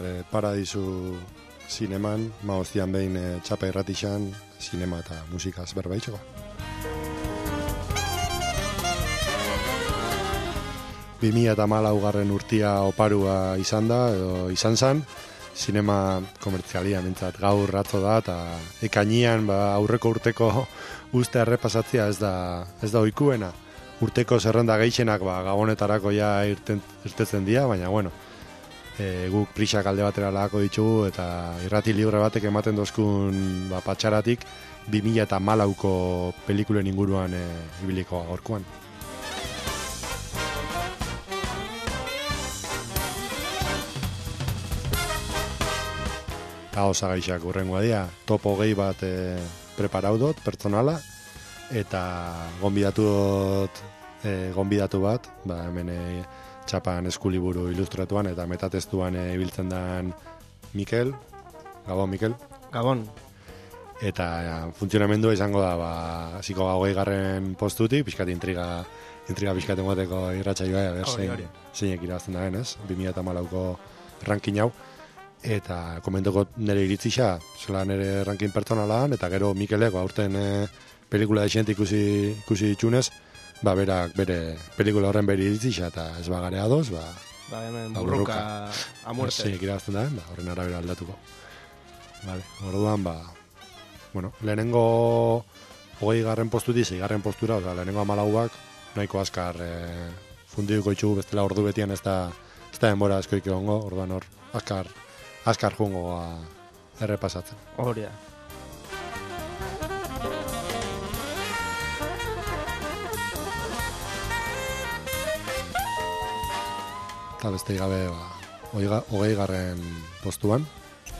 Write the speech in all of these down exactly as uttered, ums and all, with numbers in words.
e, Paradisu zineman, maostian behin e, txapa irratixan, zinema eta musikaz berbaitxeko. bi mila hamalaugarren urtia oparua izan da, edo izan zan, zinema komertzialia mintzat gaur ratzo da, eta ekainian ba, aurreko urteko uste errepasatzea ez da, ez da oikuena. Urteko zerrenda gehixenak ba, gabonetarako ja irten, irtetzen dira, baina bueno, e, guk prisak alde batera lagako ditugu, eta irrati libre batek ematen dozkun ba, patxaratik, bi mila hamalauko pelikulen inguruan e, ibiliko gaurkoan. Eta osagaixak urrengoa dira, topo gehi bat e, preparaudot, pertsonala, eta gonbidatu dut, e, gonbidatu bat, ba, hemen e, txapan eskuliburu ilustratuan eta metatestuan e, ibiltzen den Mikel, Gabon Mikel. Gabon. Eta ja, funtzionamendua izango da, ba, hasiko hogei garren postutik, pixkat intriga, intriga pixkat emoteko irratsaioa, ber, zein, zeinek irabazten da ez, bi mila hamalauko ranking hau. Eta komentoko nire iritzisa, zela nire ranking pertsonalan, eta gero Mikelek aurten e, pelikula desient ikusi, ikusi ditxunez, ba, berak bere pelikula horren bere iritzisa, eta ez bagare adoz, ba, ba, hemen burruka a muerte. Zeinek irabazten da, ba, horren arabera aldatuko. Vale, orduan, ba, bueno, lehenengo hogei garren postuti, zei garren postura, oza, lehenengo amalauak, nahiko askar e, fundiuko itxugu bestela ordu betian ez da, ez da denbora askoik egongo, orduan hor, askar, askar jungoa errepasatzen. Hori da. Eta beste gabe, ba, hogei garren postuan.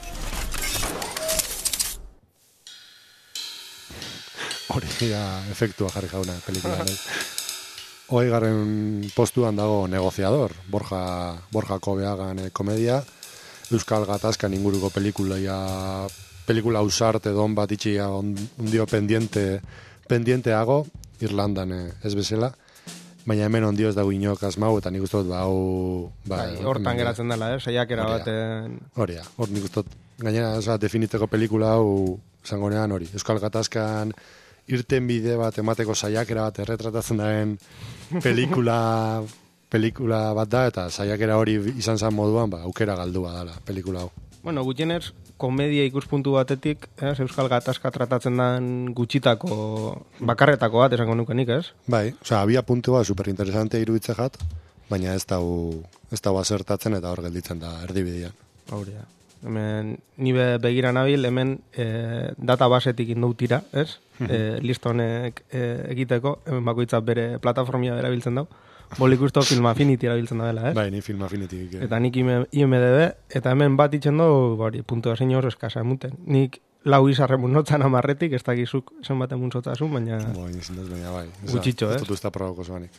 Hori da efektua jarri jauna pelikula. Hogei garren postuan dago Negoziador, Borja, Borja Kobeagan e, komedia, Euskal Gatazkan inguruko pelikulaia, pelikula ausarte don bat itxia ondio pendiente, pendienteago, Irlandan eh, ez bezala, baina hemen ondio ez dago inok asmau, eta nik ustot, ba, hau... Ba, bai, hortan geratzen dela, eh? Saiakera baten... Hori, hor nik ustot, gainera, oza, definitzeko pelikula hau, zangonean hori, Euskal Gatazkan irten bide bat, emateko saiakera bat, erretratatzen daren pelikula... pelikula bat da, eta saiakera hori izan zan moduan, ba, aukera galdua dala, pelikula hau. Bueno, gutxienez, komedia ikuspuntu batetik, ez, Euskal Gatazka tratatzen den gutxitako, bakarretako bat, esango nukenik, ez? Bai, osea, abia puntua superinteresante iruditze jat, baina ez dau, ez dau asertatzen eta hor gelditzen da erdibidean. Hori da. Hemen, nibe begira nabil, hemen e, databasetik indau tira, ez? e, listonek e, egiteko, hemen bakoitzak bere plataformia erabiltzen dau. Bolik usto Film Affinity erabiltzen da dela, ez? Bai, ni Film Affinity. Que... Eta nik I M D B, eta hemen bat itxen du, bari, puntua zein hor eskasa emuten. Nik lau izarremun notzan amarretik, ez dakizuk zenbat emun zotzazun, baina... Bo, inizindaz, baina bai. Gutxitxo, ez? Ez dut usta probako zuanik.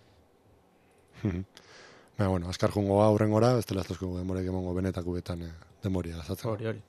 Baina, bueno, askar jungoa aurrengora, ez dela aztozko demorek emongo benetako betan eh, demoria azatzen. Hori, hori.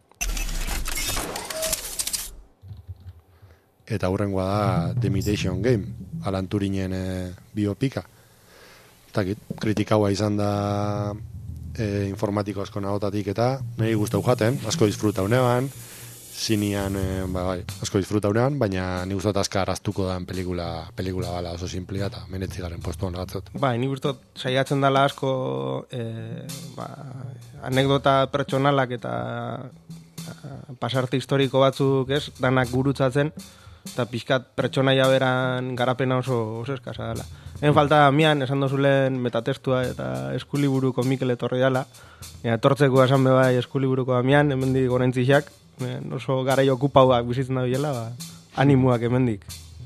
Eta hurrengoa da The Imitation Game, Alan Turinen e, biopika. Takit, kritikaua izan da e, informatiko asko nagotatik eta nahi guztau jaten, asko disfruta unean, zinean, e, ba, bai, asko disfruta unean, baina ni guztot aska arraztuko dan pelikula, pelikula bala oso simplia eta menetzigaren postuan gatzot. Bai, ni guztot saiatzen dela asko e, ba, anekdota pertsonalak eta pasarte historiko batzuk, ez, danak gurutzatzen, eta pixkat pertsonaia beran garapena oso, oso eskasa dela. En falta mian, esan dozulen metatestua eta eskuliburuko Mikel etorri dela, etortzeko esan bebai eskuliburuko mian, hemendik gorentzixak, oso garai okupauak bizitzen da bilela, ba, animuak hemendik.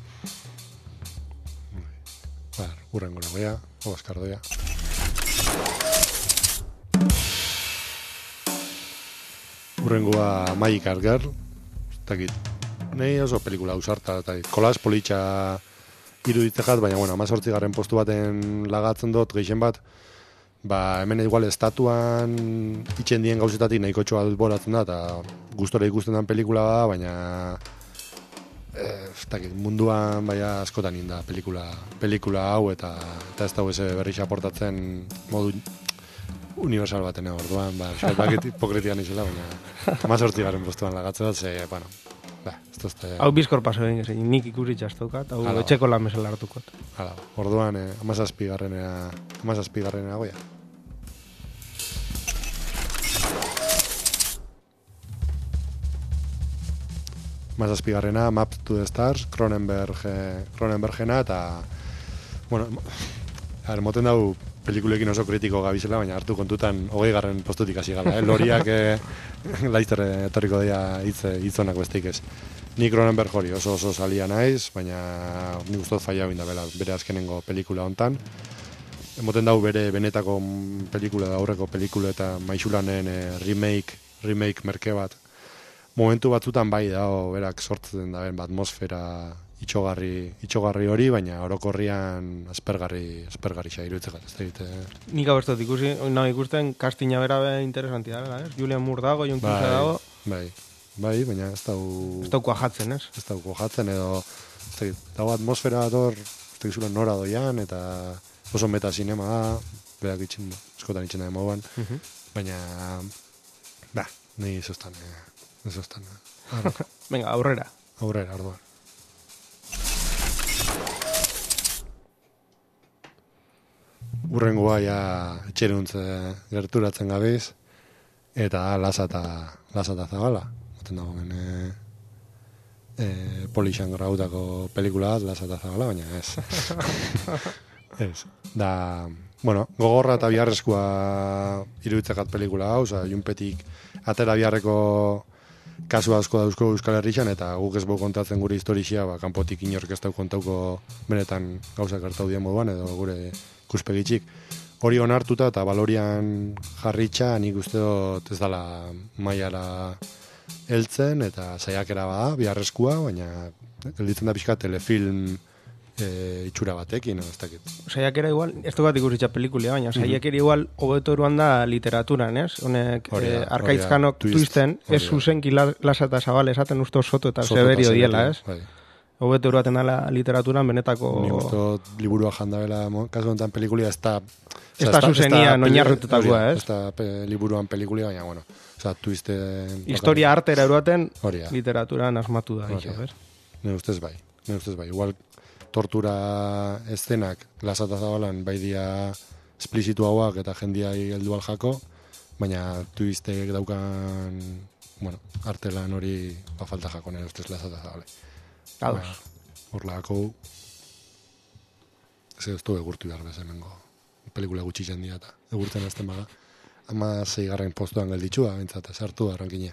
Ba, urrengo nagoia, Oskar doia. Urrengoa Magical Girl, takit. Nei oso pelikula ausarta, eta kolaz politxa iruditzejat, baina, bueno, amazortzi garren postu baten lagatzen dut, geixen bat, ba, hemen igual estatuan itxen dien gauzetatik nahiko txoa alboratzen da, eta gustora ikusten den pelikula da, baina eh, takit, munduan baina askotan inda pelikula, pelikula hau, eta, eta ez dago eze berriz aportatzen modu universal batena orduan, ba, bakit hipokritian izela, baina amazortzi garen postuan lagatze bat, ze, bueno, ba, ez tozte... Hau bizkor paso egin gezin, nik ikusi txastukat, hau Hala, etxeko lan mesela hartukot. Hala, orduan, eh, amazazpi garrenea, amazazpi garrenea goia. Amazazpi garrena, Map to the Stars, Cronenberg, eh, Cronenbergena, eta, bueno, a ver, moten dau pelikulekin oso kritiko gabizela, baina hartu kontutan hogei garren postutik hasi gala, eh? Loriak eh, laizter etorriko dira hitze hitzonak besteik ez. Ni Cronenberg hori oso oso salia naiz, baina nik uste dut faia da bela, bere azkenengo pelikula hontan. Emoten dau bere benetako pelikula da aurreko pelikula eta Maixulanen eh, remake, remake merke bat. Momentu batzutan bai da, berak sortzen da ben atmosfera itxogarri, itxogarri hori, baina orokorrian aspergarri, aspergarri xa iruditzeko, ez da egite. Nik hau ez dut ikusi, nahi ikusten castinga bera be interesanti da, ez? Julian Moore dago, Jon Cusack dago. Bai, bai, baina ez dau... Ez dau kuajatzen, ez? Ez dau kuajatzen, edo... Ez da egite, dago atmosfera bat hor, ez da egizula nora doian, eta oso metazinema da, berak itxin, eskotan itxen da emoan, uh -huh. baina... Ba, nahi izostan, eh, izostan. Venga, aurrera. Aurrera, orduan. Urrengoa ja etxeruntze gerturatzen gabiz, eta lasata, lasata zabala. Oten dago gen, e, e, Polixan grautako pelikula bat, lasata zabala, baina ez. Ez. Da, bueno, gogorra eta biharrezkoa iruditzekat pelikula hau, oza, junpetik atera biharreko kasu asko dauzko Euskal Herrixan, eta guk ez bau kontatzen gure historixia, ba, kanpotik inork ez dau kontauko benetan gauzak hartau dien moduan, edo gure kuspegitxik. Hori onartuta eta balorian jarritxa, nik uste dut ez dala mailara heltzen, eta saiakera bada, biharrezkoa, baina gelditzen da pixka telefilm e, itxura batekin, ez dakit. Saiakera igual, ez dugat ikusitza pelikulia, baina saiakera igual hobeto eruan da literaturan, ez? Honek eh, arkaizkanok twist, twisten, ez zuzenki lasa eta zabal esaten uste soto eta severio diela, ez? Bai. Hobeto eruaten dela literaturan benetako... Ni uste liburua jandabela, kasu honetan pelikulia, ez da... Ez da zuzenian oinarrututakoa, ez? Ez da liburuan pelikulia, baina, bueno, oza, twiste... Historia artera eruaten literaturan asmatu da, iso, ez? Ne ustez bai, ne ustez bai. Igual tortura eszenak lasata zabalan bai dia esplizitu hauak eta jendiai heldu aljako, baina twistek daukan, bueno, artelan hori ba falta jako nire ustez lasata zabale. Ados. Horlako ez ez du egurtu behar bezemengo pelikula gutxi jendia eta egurtzen azten baga. Ama zeigarren postuan gelditxua, bentsat, sartu arrankine.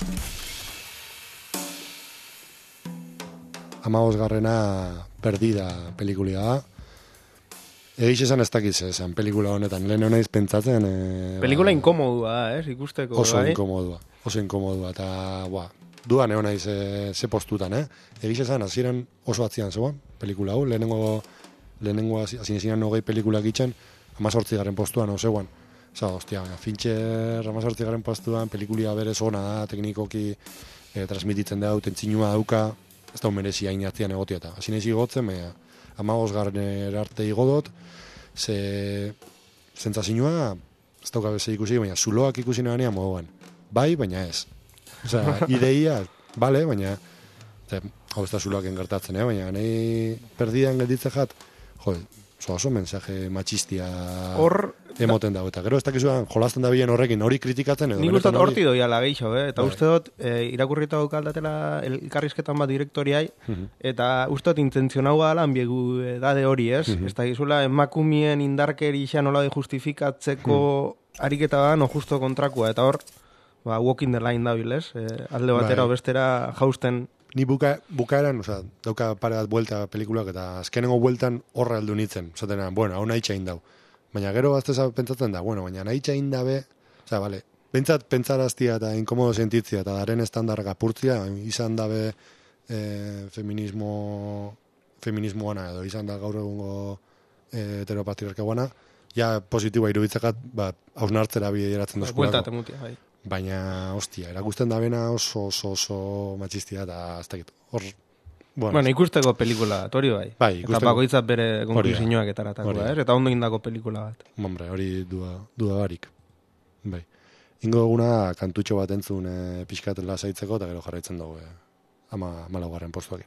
Ama osgarrena perdida pelikulia da. Egiz esan ez dakiz esan pelikula honetan, lehen honaiz pentsatzen... E, pelikula ba, inkomodua da, ez, ikusteko. Oso bai? inkomodua, oso inkomodua, eta, boa, duan egon naiz e, ze postutan, eh? Egiz esan, hasieran oso atzian zegoen, pelikula hau, lehenengo, lehenengo hazin zinan hogei pelikulak itxen, amazortzi garen postuan, oseguan. Osa, ostia, Fincher amazortzi garen postuan, pelikulia berez ona da, teknikoki e, transmititzen da, tentzinua dauka, ez da merezi hain atzian egotia, eta hazin ezi gotzen, baina, amagos garren arte igodot, ze zentzazioa, ez dauka beze ikusi, baina zuloak ikusi nabanean moduan. Bai, baina ez. Osea, ideia, bale, baina, ze, hau ez da zuloaken gertatzen, eh? Baina nahi perdidan gelditzen jat, jo, oso oso mensaje machistia hor emoten dago, eta gero ez dakizuan jolazten da bilen horrekin, hori kritikatzen edo. Nik uste dut horti doiala geixo, eh? Eta uste dut, e, irakurrita daukaldatela elkarrizketan bat direktoriai, uh -huh. eta uste dut intentzionau gala ambiegu edade hori, ez? Uh -huh. Ez da gizula, emakumien indarkeri xa nola de justifikatzeko uh -huh. ariketa da, no justo kontrakua, eta hor, ba, walking the line dabil, ez? E, alde batera o bestera jausten. Ni buka, bukaeran, oza, dauka pare bat buelta pelikulak, eta azkenengo bueltan horra heldu nintzen. Zaten, bueno, hau nahi txain dau. Baina gero azteza pentsatzen da, bueno, baina nahi txain dabe, oza, bale, pentsat pentsaraztia eta inkomodo sentitzia, eta daren estandarrak apurtzia, izan dabe e, feminismo, feminismoana, edo izan da gaur egungo e, heteropatriarka guana, ja positiboa iruditzakat, ba, hausnartzera bideratzen da eskulako. Buelta temutia, bai. Baina, ostia, erakusten da bena oso, oso, oso machistia, eta ez dakit, hor... Bueno, bueno, ikusteko pelikula, hori bai. Bai, ikusteko. Eta bakoitzat bere konklusioak etaratakoa, ez? Eta ondo indako pelikula bat. Hombre, hori dua, dua barik. ingo duguna kantutxo bat entzun e, pixkat lasaitzeko, eta gero jarraitzen dugu e, ama malaugarren postuak.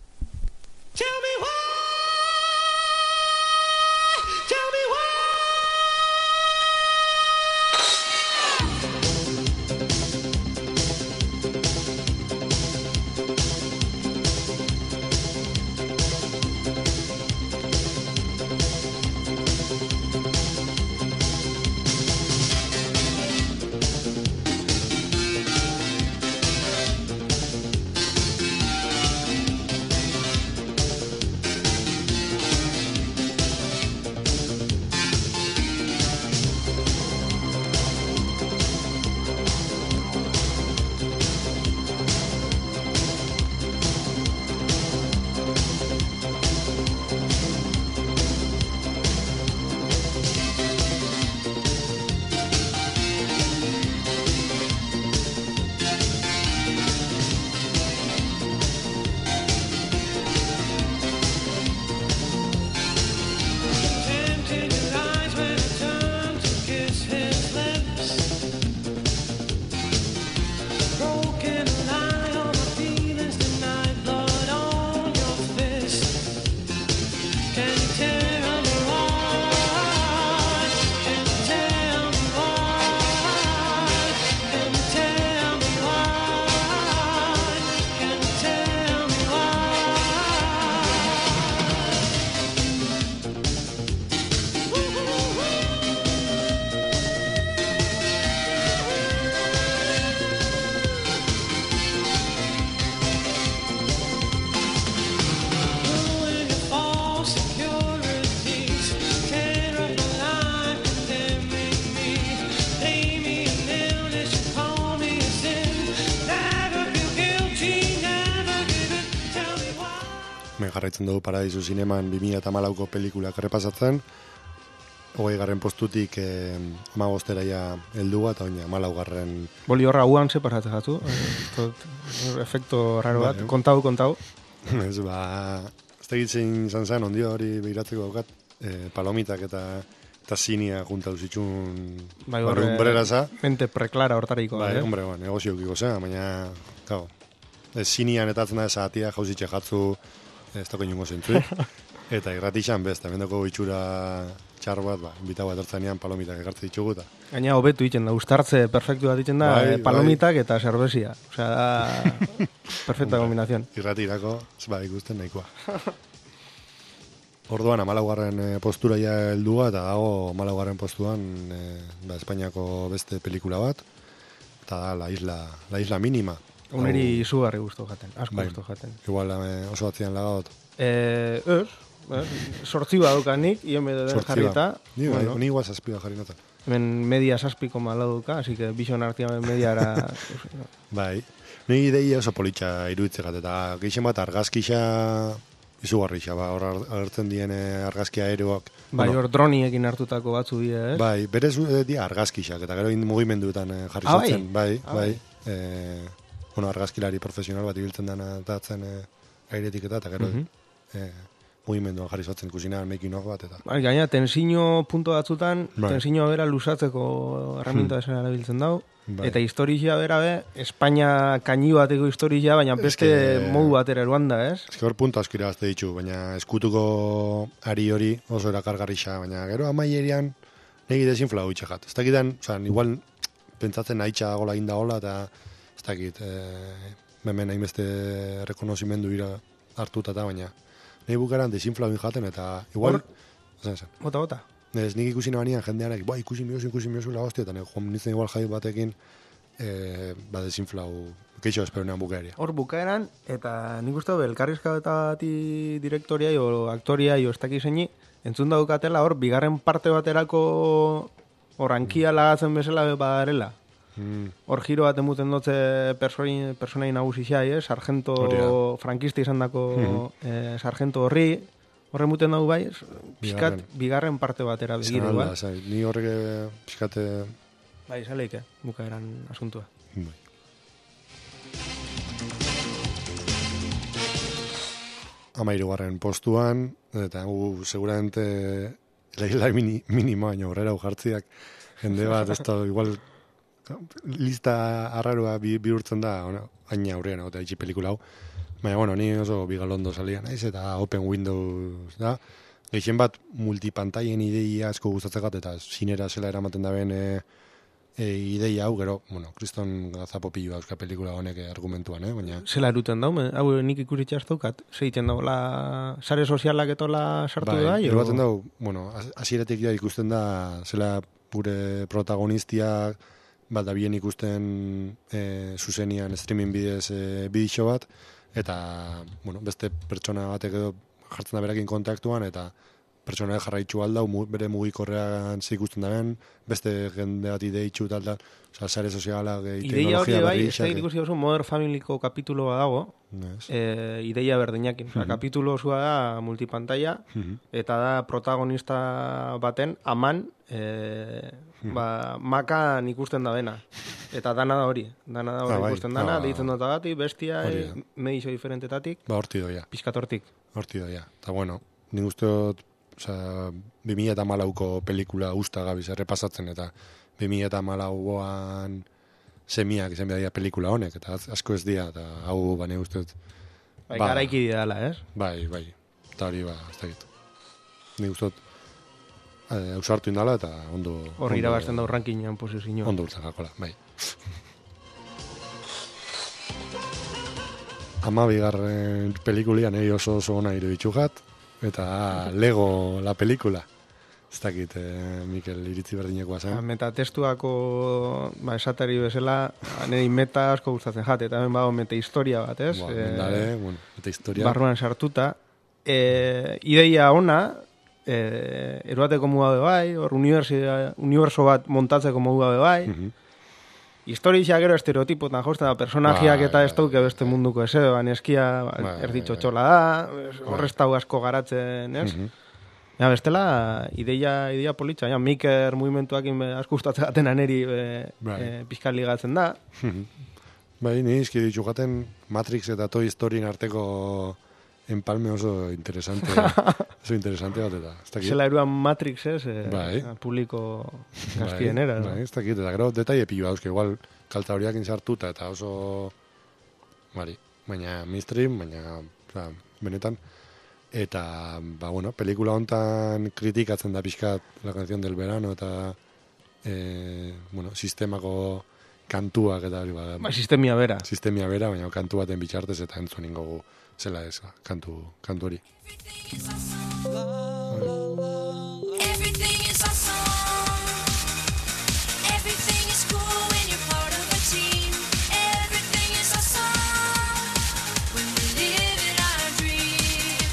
Jarraitzen dugu Paradisu Zineman bi mila hamalauko pelikulak errepasatzen, hogei garren postutik eh, amabostera ja heldua, eta oina hamalaugarren... Boli horra guan separatzen jatu, efekto raro bat, kontau, kontau. Ez, ba, ez da gitzen izan zen, ondio hori behiratzeko daukat, eh, palomitak eta eta zinia junta duzitxun bai, horre, umbreraza. Mente preklara hortariko. Bai, eh? hombre, ba, negozio kiko zen, baina, gau, ez zinian etatzen da esatia jauzitxe jatzu, ez dako inungo zentzu, eta irratixan bez, eta bendoko itxura txar bat, ba, invita bat hartzanean palomitak ekartze ditugu eta. Gaina hobetu iten da, ustartze perfektu bat iten da, bai, eh, palomitak bai. Eta cervezia. Osea, da perfecta kombinazion. Irratirako, ba, ikusten nahikoa. Orduan, amalaugarren eh, postura ja heldua, eta dago amalaugarren postuan eh, ba, Espainiako beste pelikula bat, eta da La Isla, La Isla Mínima. Uneri izugarri guztu jaten, asko bai, guztu jaten. Igual eh, oso batzian lagadot. Eh, ez, eh, sortzi baduka nik, ion bedo jarrita. Ni, bueno. Ni igual zazpi da jarri notan. Hemen media zazpiko maladuka, así que bixon artia mediara... Bai, ni idei oso politxa iruitzegat, eta geixen bat argazkixa izugarrixa, ba, hor agertzen dien argazki aeroak. Bai, hor bueno, droniekin hartutako batzu dira, ez? Bai, berez dira argazkixak, eta gero mugimenduetan jarri ah, zatzen. Bai, ah, bai. bai. Eh, bueno, argazkilari profesional bat ibiltzen dena datzen eh, airetik eta, eta gero uh -huh. eh, mugimenduan jarri zatzen kusinan making-of bat, eta... Bai, gaina, tensiño punto batzutan, bai. tensiño bera lusatzeko herramienta hmm. esena erabiltzen dau, bai. Eta historia bera be, Espainia kaini bateko historia, baina beste que, modu batera eruan da, ez? Ez que hor punto askira azte ditu, baina eskutuko ari hori oso erakargarrixa, baina gero amaierian negi desinflau itxegat. Ez dakitan, oza, igual pentsatzen nahitxa dagoela inda hola, eta ez dakit, eh, hemen hainbeste rekonozimendu ira hartuta eta baina nahi bukaran desinflau jaten eta igual... Bota, bota. Ez nik ikusi nabanean jendeanek, ba, ikusi miozu, ikusi miozu la hostia, eta joan nintzen igual jai batekin, eh, ba, desinflau, keixo esperonean bukaeria. Hor bukaeran, eta nik uste elkarrizka eta direktoriai o aktoriai o ez dakizeini, entzun daukatela hor, bigarren parte baterako orankia mm. lagatzen bezala badarela. Hor giro bat emuten dutze personai, personai nagusi xai, eh? Sargento Oria. Frankista izan dako mm-hmm. eh, sargento horri, horre emuten dago bai, pixkat bigarren, bigarren parte batera begiru, ba? Ni horrek pixkate... Bai, zaleik, eh? Bukaeran asuntua. Bai. Amairugarren postuan, eta gu, seguramente, la isla mini, minima, baina horrera ujartziak, jende bat, ez da, igual... lista arrarua bi, bihurtzen da, bueno, haina aurrean, eta itxi pelikula hau. Baina, bueno, ni oso bigalondo salia naiz, eta Open Windows da. Gehien bat, multipantaien ideia asko gustatzegat, eta sinera zela eramaten da ben e, e, ideia hau, gero, bueno, kriston gazapo pilua euskal pelikula honek argumentuan, eh? Baina... Zela eruten daume, hau nik ikuritxaz daukat, zeiten daula sare sozialak etola sartu bai, da? Bai, erbaten dau, bueno, hasieratik ja ikusten da, zela gure protagonistia bat da bien ikusten e, zuzenian streaming bidez e, bidixo bat, eta, bueno, beste pertsona batek edo jartzen da berakin kontaktuan, eta pertsona jarraitzu aldau, bere mugikorrean ze ikusten daren, beste jende bat ideitxu tal, tal, oza, sare sozialak, e, ideia hori bai, ez da ikusi oso Modern Familyko kapitulo bat dago, yes. e, ideia berdinakin. Oza, Mm-hmm. kapitulo osua da multipantalla, Mm-hmm. eta da protagonista baten aman, e, Mm-hmm. ba, makan ikusten da dena. Eta dana da hori, dana da hori Ah, bai. ikusten dana, Ah. deitzen dut agatik, bestia, Hori e, da. medixo diferentetatik, Ba, horti doia, pizkatortik. horti doia. Eta, bueno, nik uste dut, oza, bi mila eta malauko pelikula usta gabiz errepasatzen, eta bi mila eta malauan semiak izan behar pelikula honek, eta asko ez dia, eta hau bane uste dut. Bai, Ba. garaiki didala, ez? Bai, bai, eta hori ba, ez dakit. Nik uste dut, eh, ausartu indala, eta ondo... Hor ondo- irabazten da rankingan posizioa. Ondo urtzen gakola, bai. Ama bigarren pelikulian egi oso oso ona iruditxugat, eta Lego la pelikula. Ez dakit, eh, Mikel iritzi berdinekoa zen. Ba, meta testuako ba, esateri bezala, niri meta asko gustatzen jate, eta hemen bago meta historia bat, ez? Ba, Eh, mendare, bueno, eta historia. barruan sartuta. E, ideia ona, e, eroateko muga be bai, hor unibertsi- uniberso bat montatzeko muga be bai, Mhm. historia gero estereotipotan josten da, personajiak Bai, eta ez bai, dauke beste bai. munduko ez, baina eskia ba, Bai, erditxo bai. txola da, horreztau asko garatzen, ez? Mhm. Ja, bestela, ideia, ideia politxa, ja, Miker mugimentuak asko gustatzen gaten aneri e, Bai. e, pizkat ligatzen da. Bai, ni izki ditxugaten Matrix eta Toy Storyn arteko empalme oso interesante, oso interesante bat eta. Ez dakit. Zela eruan Matrix, ez? E, Bai. publiko gaskienera. Bai, ez dakit, eta gero detaile pilu dauzke, igual kalta horiak inzartuta eta oso, bari, baina mainstream, baina, oza, benetan, eta, ba, bueno, pelikula hontan kritikatzen da pixkat La canción del verano eta, e, bueno, sistemako kantuak eta hori, ba, Ba, sistemia bera. sistemia bera, baina kantu baten bitxartez eta entzun ingogu zela ez, ba, kantu, kantu hori. Everything is awesome. Everything is cool when you're part of a team. Everything is awesome when we live in our dream.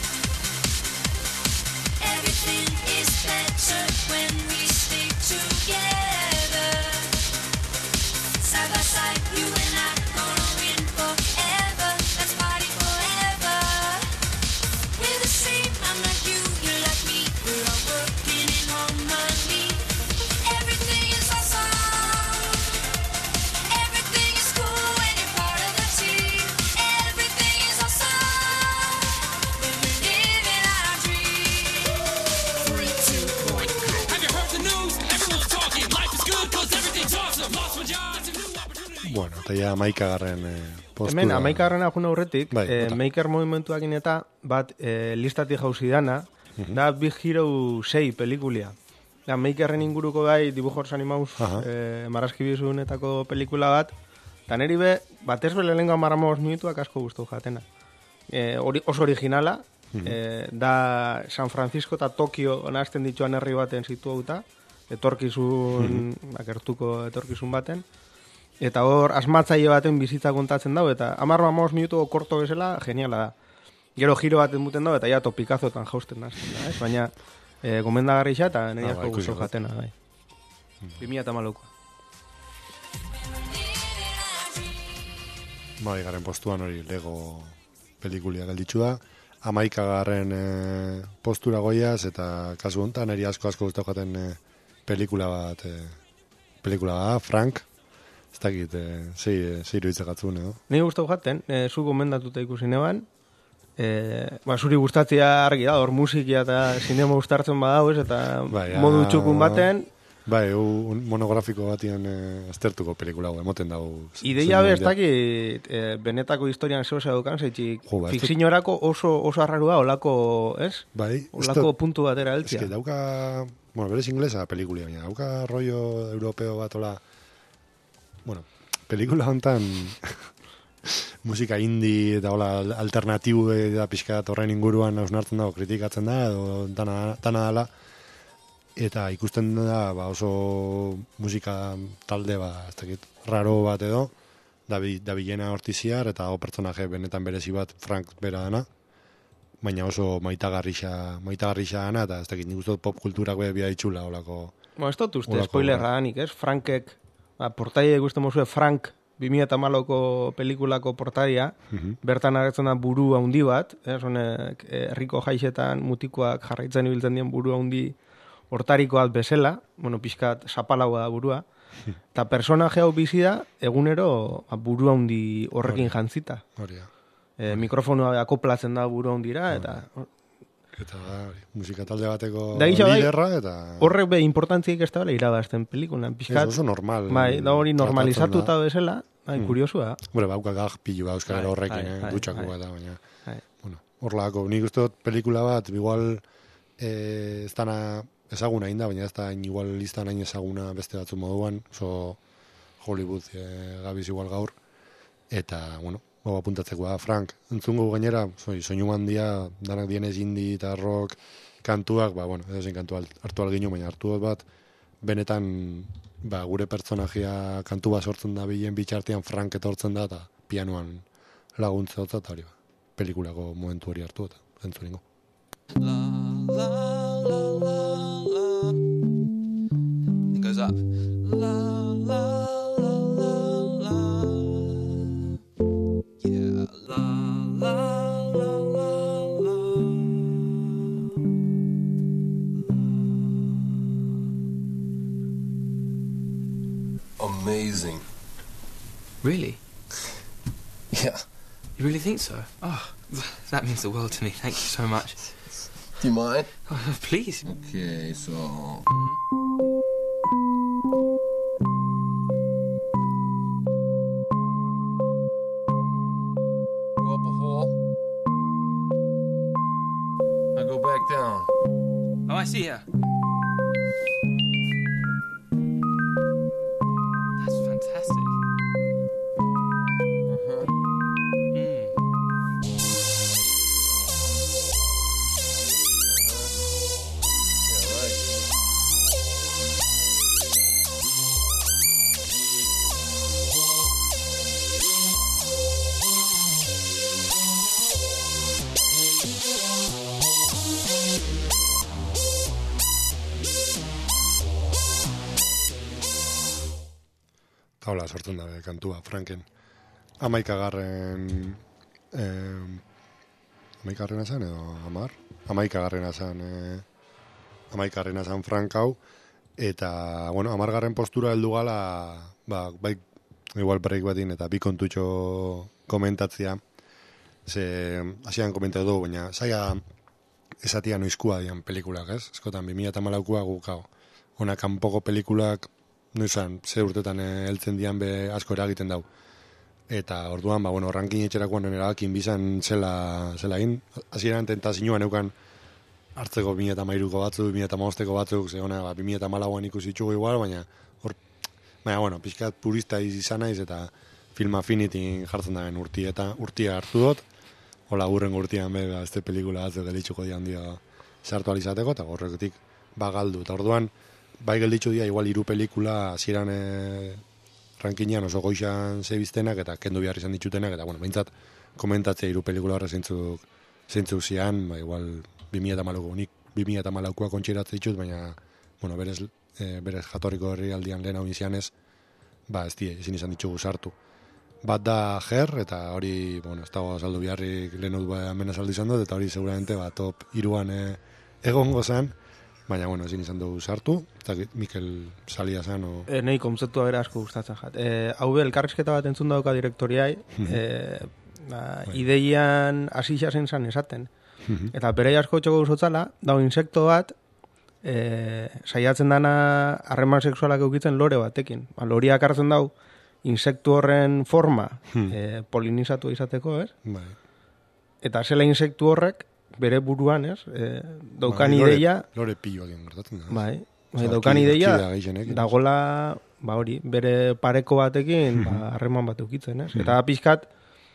Everything is better when we stick together. Side by side, you and I gonna win forever. Let's party forever. We're the same, I'm like you, you're like me. We're all working in harmony. Everything is awesome. Everything is cool when you're part of the team. Everything is awesome when we're living our dream. Three, two, one, go. Have you heard the news? Everyone's talking. Life is good cause everything's awesome. Lost my job, it's a new opportunity. Bueno, eta ja amaikagarren eh, postura. Hemen, amaikagarrena juna aurretik, Bai, eh, bota. Maker movimentuakin eta bat eh, listatik jauzi dana, Mhm. da Big Hero sei pelikulia. Da, Makerren inguruko gai, dibujos animauz, Aha. eh, marrazki bizunetako pelikula bat, eta neri be, batez bele lehenko amarramos minutuak asko guztu jatena. Eh, ori, oso originala, Mhm. eh, da San Francisco eta Tokio nazten dituan herri baten situauta, etorkizun, Mhm. akertuko etorkizun baten, eta hor asmatzaile baten bizitza kontatzen dago, eta hamar hamabost minutuko korto bezala, geniala da. Gero giro baten duten dago, eta ja topikazotan jausten nazten da, ez? Baina, eh, gomendagarri isa, eta nire Ah, asko bai, ikusi guztu dut. jatena, bai. bi mila eta malauko. Bai, garen postuan hori Lego pelikulia gelditzu da. Amaikagarren e, postura goiaz, eta kasu honetan, eri asko asko guztau jaten e, pelikula bat, e, pelikula bat, Frank, ez dakit, e, zei, zei iruditzak atzun, edo? Ni gustau jaten, e, zu gomendatuta ikusi neban, e, ba, zuri gustatzea argi da, hor musikia eta sinema gustartzen badau, ez, eta Bai, modu ah. txukun baten, Bai, un monografiko batian eh, aztertuko pelikula hau, emoten dago. Ideia be, ez dakit, eh, benetako historian zeo zeukan, zeitxik, Jo, ba, ez dut- fikzinorako oso, oso arrarua, olako, ez? Bai, ez Olako dut- puntu batera Ez heltzia. que dauka, bueno, berez inglesa pelikulia, baina dauka rollo europeo bat ola, bueno, pelikula hontan musika indie eta hola alternatibu eta pixka bat horren inguruan hausnartzen dago, kritikatzen da, edo dana, dana dala, eta ikusten da ba, oso musika talde ba, ez dakit, raro bat edo, da, bi, da bilena hortiziar, eta o pertsonaje benetan berezi bat Frank bera dana, baina oso maitagarrixa, maitagarrixa dana, eta ez dakit, nik uste dut pop kulturak be bia ditxula, olako. Bueno, ez dut uste, Olako- spoilerra danik, ez? Frankek, ba, portaia ikusten mozue, Frank bi mila hamalauko pelikulako portaia, Mhm. bertan agertzen da buru handi bat, ez? Honek, eh, herriko jaixetan mutikoak jarraitzen ibiltzen dien buru handi hortariko bat bezala, bueno, pixkat sapalaua da burua, eta personaje hau bizi da, egunero ba, buru handi horrekin jantzita. Hori da. E, mikrofonoa akoplatzen da buru handira, eta Eta ba, hori, musika talde bateko Da gisa bai, liderra, eta horrek be importantzik ez da bela irabazten pelikulan, ez pixkat, oso normal. bai, da hori tratatzen normalizatuta da. bezala, bai, kuriosua da. Bueno, bauka gag pilu ba, euskara Bai, horrekin, bai, eh, bai, dutxako bai. bat da, baina, Bai. bueno, horlako, nik uste dut pelikula bat, igual, eh, ez dana ezaguna inda, baina ez da hain igual listan hain ezaguna beste batzu moduan, oso Hollywood eh, gabiz igual gaur, eta, bueno, hau apuntatzeko da, Frank, entzungo gainera, soi, soinu handia, danak dienez indie eta rock, kantuak, ba, bueno, edo zein kantu alt- hartu alginu, baina hartu dut bat, benetan, ba, gure pertsonajia kantu bat sortzen da bilen bitxartean Frank etortzen da, eta pianoan laguntza dut, eta hori ba, pelikulako momentu hori hartu eta entzun ningo. La la la la la. It goes up. La la la la la. Yeah. La la la la la. Amazing. Really? Yeah. You really think so? Oh, that means the world to me. Thank you so much. Do you mind? Oh, please. Okay, so. Go up a hole. I go back down. Oh, I see her. That's fantastic. Uh-huh. Mm. Yeah, right. Eta hola, sortzen da, kantua, Franken. Amaikagarren... Eh, amaikagarrena zen, edo amar? Amaikagarrena zen, eh, amaikagarrena zen Frank hau, eta, bueno, amargarren postura heldu gala, ba, bai, igual break batin, eta bi kontutxo komentatzia, ze, hasian komentatu dugu, baina, zaila, esatia noizkua dian pelikulak, ez? Eskotan, bi mila hamalaukoa gukau. Ona, kanpoko pelikulak, noizan, ze urtetan eh, heltzen dian be asko eragiten dau. Eta orduan, ba, bueno, rankin etxerakoan erabakin bizan zela, zela egin. Hasieran tentazioan eukan hartzeko bi mila hamairuko batzuk, bi mila hamabosteko batzuk, ze ona, ba, bi mila hamalauan ikusi ditugu igual, baina, hor, baina, bueno, pixkat purista izan naiz, eta Film Affinity jartzen daben urti, eta urtia hartu dut, hola, urren urtian be, ba, este pelikula batzuk gelditzuko dian dia sartu alizateko, eta horretik bagaldu. Eta orduan, bai gelditzu dia, igual hiru pelikula hasieran e, rankinean oso goixan zebiztenak, eta kendu behar izan ditutenak, eta, bueno, behintzat, komentatzea hiru pelikula horre zeintzuk, zeintzuk zian, ba, igual, bi mila hamalauko, nik bi mila hamalaukoa kontxeratzen ditut, baina, bueno, berez, e, berez jatorriko herri aldian lehen hau izanez, ba, ez die, ezin izan ditugu sartu. Bat da Her, eta hori, bueno, ez dago azaldu biharrik lehen dut hemen azaldu izan dut, eta hori seguramente, ba, top iruan e, egongo zen, baina, bueno, ezin izan dugu sartu, eta Mikel salia zen, o... E, nei kontzeptua bera asko gustatzen jat. E, hau be, elkarrizketa bat entzun dauka direktoriai, e, ba, ideian hasi zen zan esaten. Eta berei asko txoko guzotzala, dago insekto bat, e, saiatzen dana harreman sexualak eukitzen lore batekin. Ba, loriak hartzen dau, insektu horren forma Hmm. e, polinizatu izateko, ez? Bai. Eta zela insektu horrek, bere buruan, ez? E, daukan Bai, lore- ideia, Lore pillo egin gertatzen da. ez? bai, bai, Osea, daukan orkidea- ideia, orkidea gehienekin, ez? dagola, ba hori, bere pareko batekin, ba, harreman bat eukitzen, ez? Eta pixkat,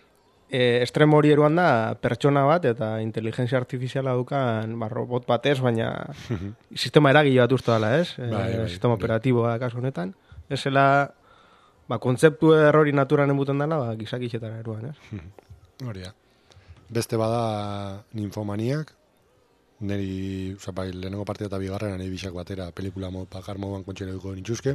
e, estremo hori eruan da, pertsona bat, eta inteligentzia artifiziala dukan, ba, robot batez, baina sistema eragile bat uste dela, ez? E, Bai, bai, sistema bai. operatiboa kasu honetan. Ez zela, ba, kontzeptu errori naturan embuten dela, ba, gizakixetan eruan, ez? Hori da. Beste bada Ninfomaniak, niri, oza, bai, lehenengo partia eta bigarren, nahi bisak batera pelikula mod, bakar moduan kontxera duko nintxuzke.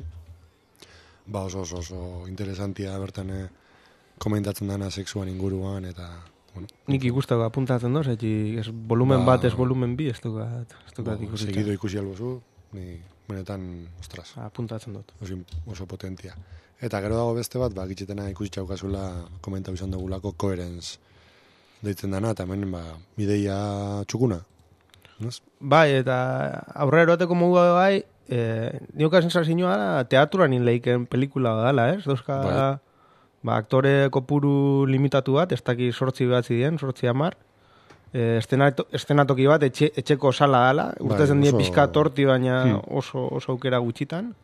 Ba oso oso, oso interesantia bertan eh, komentatzen dana sexuan inguruan, eta, bueno, Nik ikusteko apuntatzen doz, eti ez volumen Ba- bat, ez volumen bi, ez dukat, ez dukat bo, ikusitzen. segido ikusi albozu, ni benetan, ostras, Apuntatzen dut. oso, oso potentia. Eta gero dago beste bat, ba, gitxetena ikusi txaukazula, komentau izan dugulako, coherence deitzen dana, eta hemen, ba, ideia txukuna. Ez? Bai, eta aurrera eroteko modua bai, e, nioka sensazioa da, teatruan inleiken pelikula dela, ez? Dauzka, Bai. ba, aktore kopuru limitatu bat, ez daki sortzi behatzi dien, sortzi amar, e, estenato, estenatoki bat, etxe, etxeko sala dela, urtezen die oso- pixka torti, baina Hmm. oso, oso aukera gutxitan,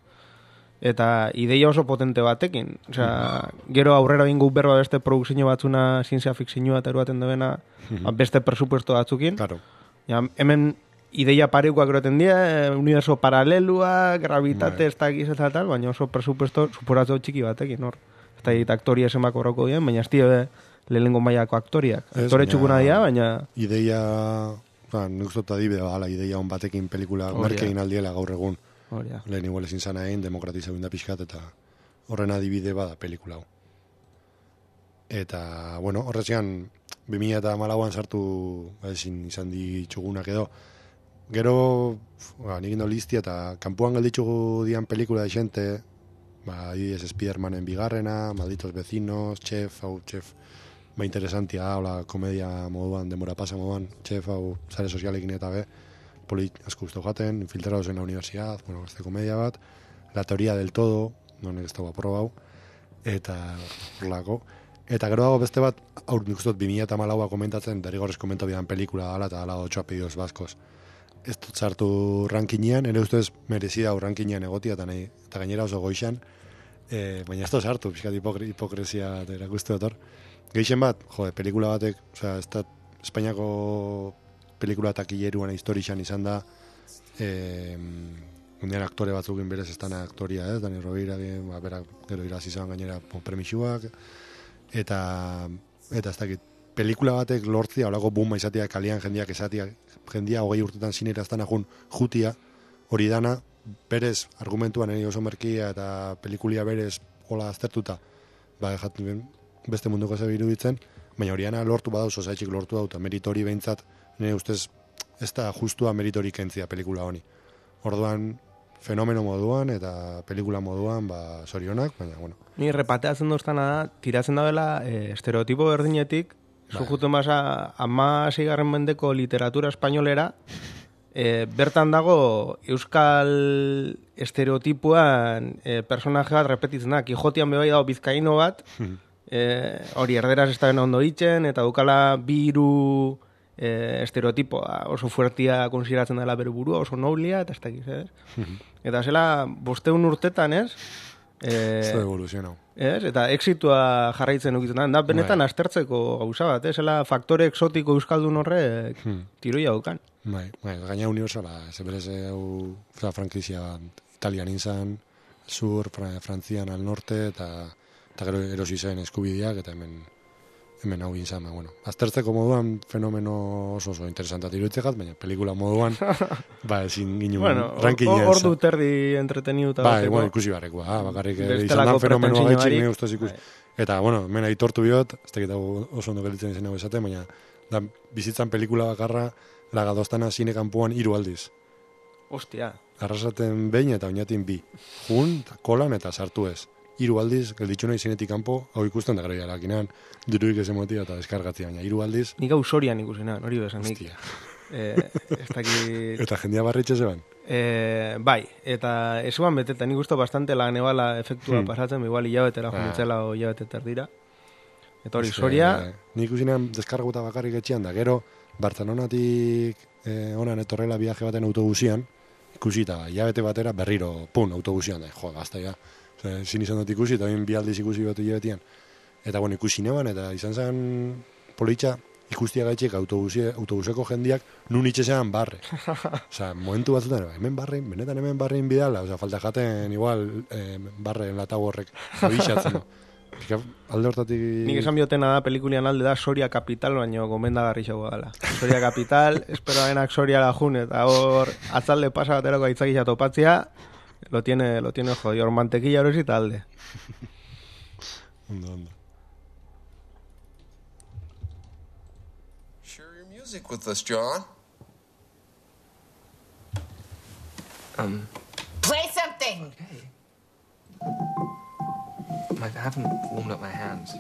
eta ideia oso potente batekin. Osea, gero aurrera bingu berba beste produkzio batzuna, zientzia fikzioa eta eruaten debena, ba, beste presupuesto batzukin. Claro. Ja, hemen ideia pareukoak eroten dira, eh, universo paralelua, gravitate, Bai. ez da egiz eta tal, baina oso presupuesto suporatzo txiki batekin, hor. Ez da dit aktoria esemak horroko dien, baina ez dira lehenengo mailako aktoriak. Ez, Aktore baina- txukuna dira, baina Ideia, ba, nik uste dut adibide, bala, ideia on batekin pelikula Hori merke da. egin aldiela gaur egun. hori da. Lehen igual ezin zana egin, demokratizau inda pixkat, eta horren adibide bada pelikula hau. Eta, bueno, horrezian, bi mila eta hamalauan sartu, ba, ezin izan ditxugunak edo, gero, ba, nik indo listia, eta kanpuan gelditxugu dian pelikula de xente, ba, adibidez Spidermanen bigarrena, Malditos Vecinos, Chef, hau, Chef, ba, interesantia, hola, komedia moduan, demora pasa moduan, Chef, hau, sare sozialekin eta be, poli asko guztu jaten, Infiltrados en la Universidad, bueno, este komedia bat, La Teoría del Todo, non ez dago aprobau, eta horlako. Eta gero dago beste bat, aur nik uste dut bi mila eta hamalaua komentatzen, derrigorrez komento bidan pelikula dala, eta dala ocho apellidos baskos. Ez dut sartu rankinean, ere ustez merezida hau rankinean egotia, eta, nahi, eta gainera oso goixan, e, baina ez dut sartu, pixkat hipokri, hipokresia erakuste dut hor. Geixen bat, jode, pelikula batek, osea, ez da Espainiako pelikula takilleruan historixan izan da, e, undian aktore batzukin berez ez dana aktoria, ez, Dani Rovira, ba, berak gero irazi izan gainera bon, premixuak, eta eta ez dakit, pelikula batek lortzia, holako buma izatea kalian jendiak esatia, jendia hogei urtetan zinera ez dana jun jutia, hori dana, berez argumentuan eri oso merkia eta pelikulia berez hola aztertuta, ba, jatu ben, beste munduko ze iruditzen, baina horiana lortu badauz, osaitxik lortu dau, eta meritori behintzat, nire ustez, ez da justua meritori kentzia pelikula honi. Orduan, fenomeno moduan eta pelikula moduan, ba, sorionak, baina, bueno. Ni repateatzen doztana da, tiratzen dabela e, estereotipo berdinetik, Bai. zujuten basa ama seigarren mendeko literatura espainolera, e, bertan dago euskal estereotipoan e, personaje bat repetitzen da, Kijotian bebai dago bizkaino bat, e, hori erderaz ez da ondo ditzen, eta dukala biru e, estereotipoa oso fuertia konsideratzen dela bere burua, oso noblia, eta ez dakiz, ez? Eta zela, bosteun urtetan, ez? E, Ez da evoluzionau. ez? Eta exitua jarraitzen ukitzen da. Da, benetan Bai. aztertzeko gauza bat, ez? Zela faktore exotiko euskaldun horrek Hmm. tiroia dukan. Bai, bai, gaina universala, ez berez hau fra frankizia bat, Italian izan, sur, fra, Frantzian al norte, eta, eta gero erosi zen eskubideak, eta hemen hemen hau izan, ba, bueno. Aztertzeko moduan fenomeno oso oso interesantat iruditzegat, baina pelikula moduan, ba, ezin ginen Bueno, rankina hor du terdi entreteniduta. Bai, bueno, ikusi barrekoa, ah, bakarrik eh, izan Bestelako da fenomenoa pretentzio gaitxik, barik. nire ustez ikusi. Eta, bueno, hemen aitortu biot, ez tekit hau oso ondo gelitzen izan hau esate, baina da, bizitzan pelikula bakarra lagadoztana zine kanpoan hiru aldiz. Ostia. Arrasaten behin eta oinatin bi. Jun, kolan eta sartu ez. Hiru aldiz, gelditxu nahi zinetik kanpo, hau ikusten da gero jarakinean, diruik ez emotia eta deskargatzia, baina hiru aldiz, Nik hau sorian ikusenan, hori besan nik. hostia. E, ez dakit... Eta jendia barritxe zeban. E, bai, eta esuan beteta, nik gusto bastante la nebala efektua Hmm. pasatzen, igual hilabetera Ah. junitzela o hilabete terdira. Eta hori, Ez que, soria, Nik usinean deskarguta bakarrik etxean da, gero Bartzelonatik eh, onan etorrela viaje baten autobusian, ikusita, hilabete batera berriro, pun, autobusian da, jo, gazta ja. Ose, zin izan dut ikusi, eta bain bi aldiz ikusi batu hilabetian. Eta bueno, ikusi neban, eta izan zen politxa, ikustia gaitxek autobusie, autobuseko jendiak nun itxesean barre. Osa, momentu batzutan, hemen barrein, benetan hemen barrein bidala, osa, falta jaten igual eh, barren latau horrek abixatzen. No? Pika, alde hortatik... nik esan biotena da pelikulian alde da Soria Capital, baino gomendagarri xago dela. Soria Capital, espero denak Soria la jun, eta hor atzalde pasa baterako aitzakisa topatzia, lo tiene, lo tiene jodido, hor mantequilla hori eta alde. Ondo, ondo. Share your music with us, John. Um, Play something. I haven't warmed up my hands.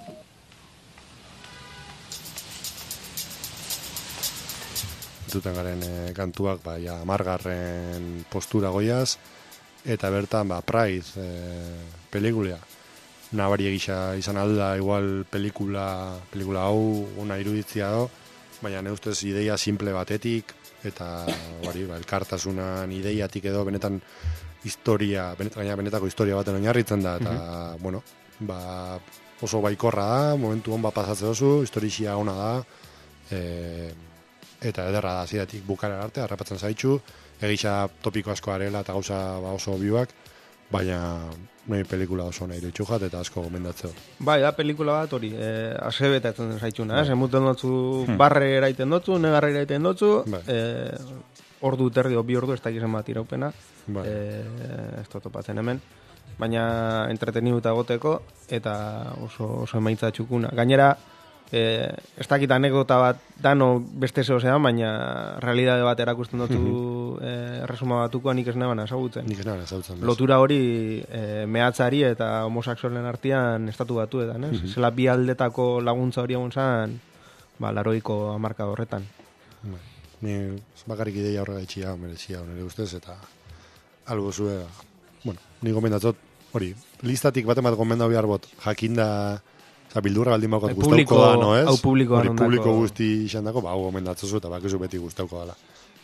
Entzuten garen eh, kantuak, ba, ja, amargarren postura goiaz, eta bertan, ba, Pride eh, pelikulia. Nabari egisa izan alda, igual pelikula, pelikula hau, una iruditzia do, baina ne ustez ideia simple batetik, eta hori, ba, elkartasunan ideiatik edo benetan historia, benet, gaina benetako historia baten oinarritzen da, eta, mm-hmm. bueno, ba, oso baikorra da, momentu hon bat pasatze dozu, historixia ona da, e, eta ederra da zidatik bukara arte, harrapatzen zaitxu, egisa topiko asko arela eta gauza ba, oso biuak, baina nahi pelikula oso nahi dutxu jat eta asko gomendatzeo. Bai, da pelikula bat hori, eh, asebetatzen zaitxuna, ez? Emuten dutzu barre eraiten dutzu, negarre eraiten dutzu, Bai. eh, ordu terdi o bi ordu ez dakizen bat iraupena, Bai. eh, ez da topatzen hemen, baina entreteniduta goteko eta oso, oso emaitza txukuna. Gainera, eh, ez dakit anekdota bat dano beste zeo zean, baina realidade bat erakusten dutzu eh, resuma batuko nik ez neban ezagutzen. Nik ez nahan ezautzen. Lotura hori eh, mehatzari eta homosexualen artean estatu batuetan, ez? Zela bi aldetako laguntza hori egon zan, ba, laroiko hamarka horretan. Bai. Ni bakarrik ideia horrega itxia, merezia, nire ustez, eta algo zue, bueno, ni gomendatzot, hori, listatik baten bat gomendau behar bot, jakinda, oza, bildurra baldin baukot Bai, gustauko publiko- da, no ez? hau publikoan Hori ondako- publiko guzti izan dako, ba, hau gomendatzozu, eta bakizu beti gustauko dala.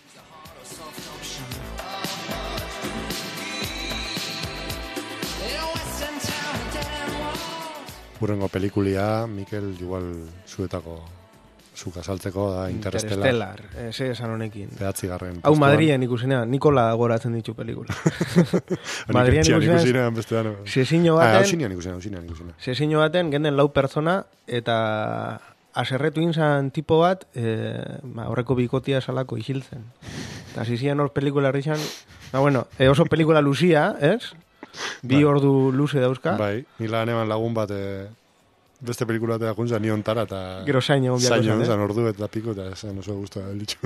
Urrengo pelikulia, Mikel, igual zuetako zuk azaltzeko da Interstellar. Interstellar, ze esan honekin. Behatzi garren. Hau Madrien ikusinean, Nikola goratzen ditu pelikula. Madrien ikusinean. ikusinean, ikusinean beste dano. sesiño Ah, baten, hausinean ikusinean, hausinean ikusinean. sesiño baten, genden lau pertsona, eta aserretu inzan tipo bat, e, ba, horreko bikotia salako isiltzen. Eta zizian hor pelikula errizan, ba, bueno, e, oso pelikula luzia, ez? Bi Bai. ordu luze dauzka. Bai, nila eneban lagun bat eh, beste pelikula eta juntza ni ontara eta Gero zaino biako zaino, zen, eh? zan ordu eta piko eta esan oso guztua ditxu.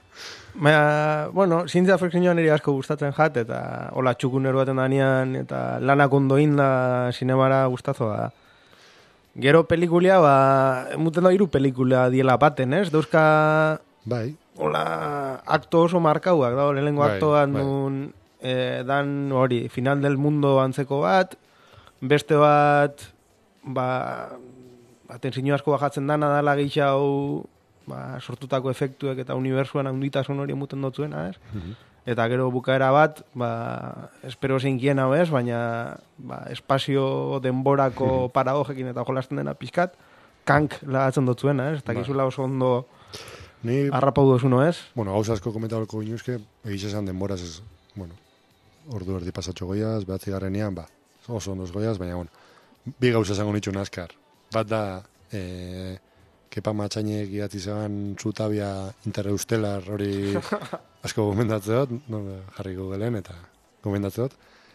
Baina, bueno, zientzia fikzioan nire asko gustatzen jat, eta hola txukunero baten danean, eta lanak ondo inda sinemara gustazo da. Gero pelikulia, ba, emuten da hiru pelikula diela baten, ez? Dauzka, Bai, hola, akto oso markauak, da, lehenengo Bai, aktoan bai. dun, eh, dan hori, final del mundo antzeko bat, beste bat, ba, atentzio asko bajatzen dana dala gehiago, ba, sortutako efektuek eta unibertsuan handitasun hori emuten dutzuena, ez? Eta gero bukaera bat, ba, espero zeinkien hau ez, baina ba, espazio denborako paradojekin eta jolasten dena pixkat, kank lagatzen dutzuena, ez? Eta gizula oso ondo ni, harrapau duzuno, ez? bueno, gauza asko komentaroko inuzke, egiz esan denboraz ez, bueno, ordu erdi pasatxo goiaz, behatzi garrenean, ba, oso ondoz goiaz, baina, bueno, bi gauza esango nitxu naskar. Bat da, e, Kepa Matxainek idatzi zeban zutabia interreustelar hori asko gomendatzeot, no, jarri Googleen eta gomendatzeot.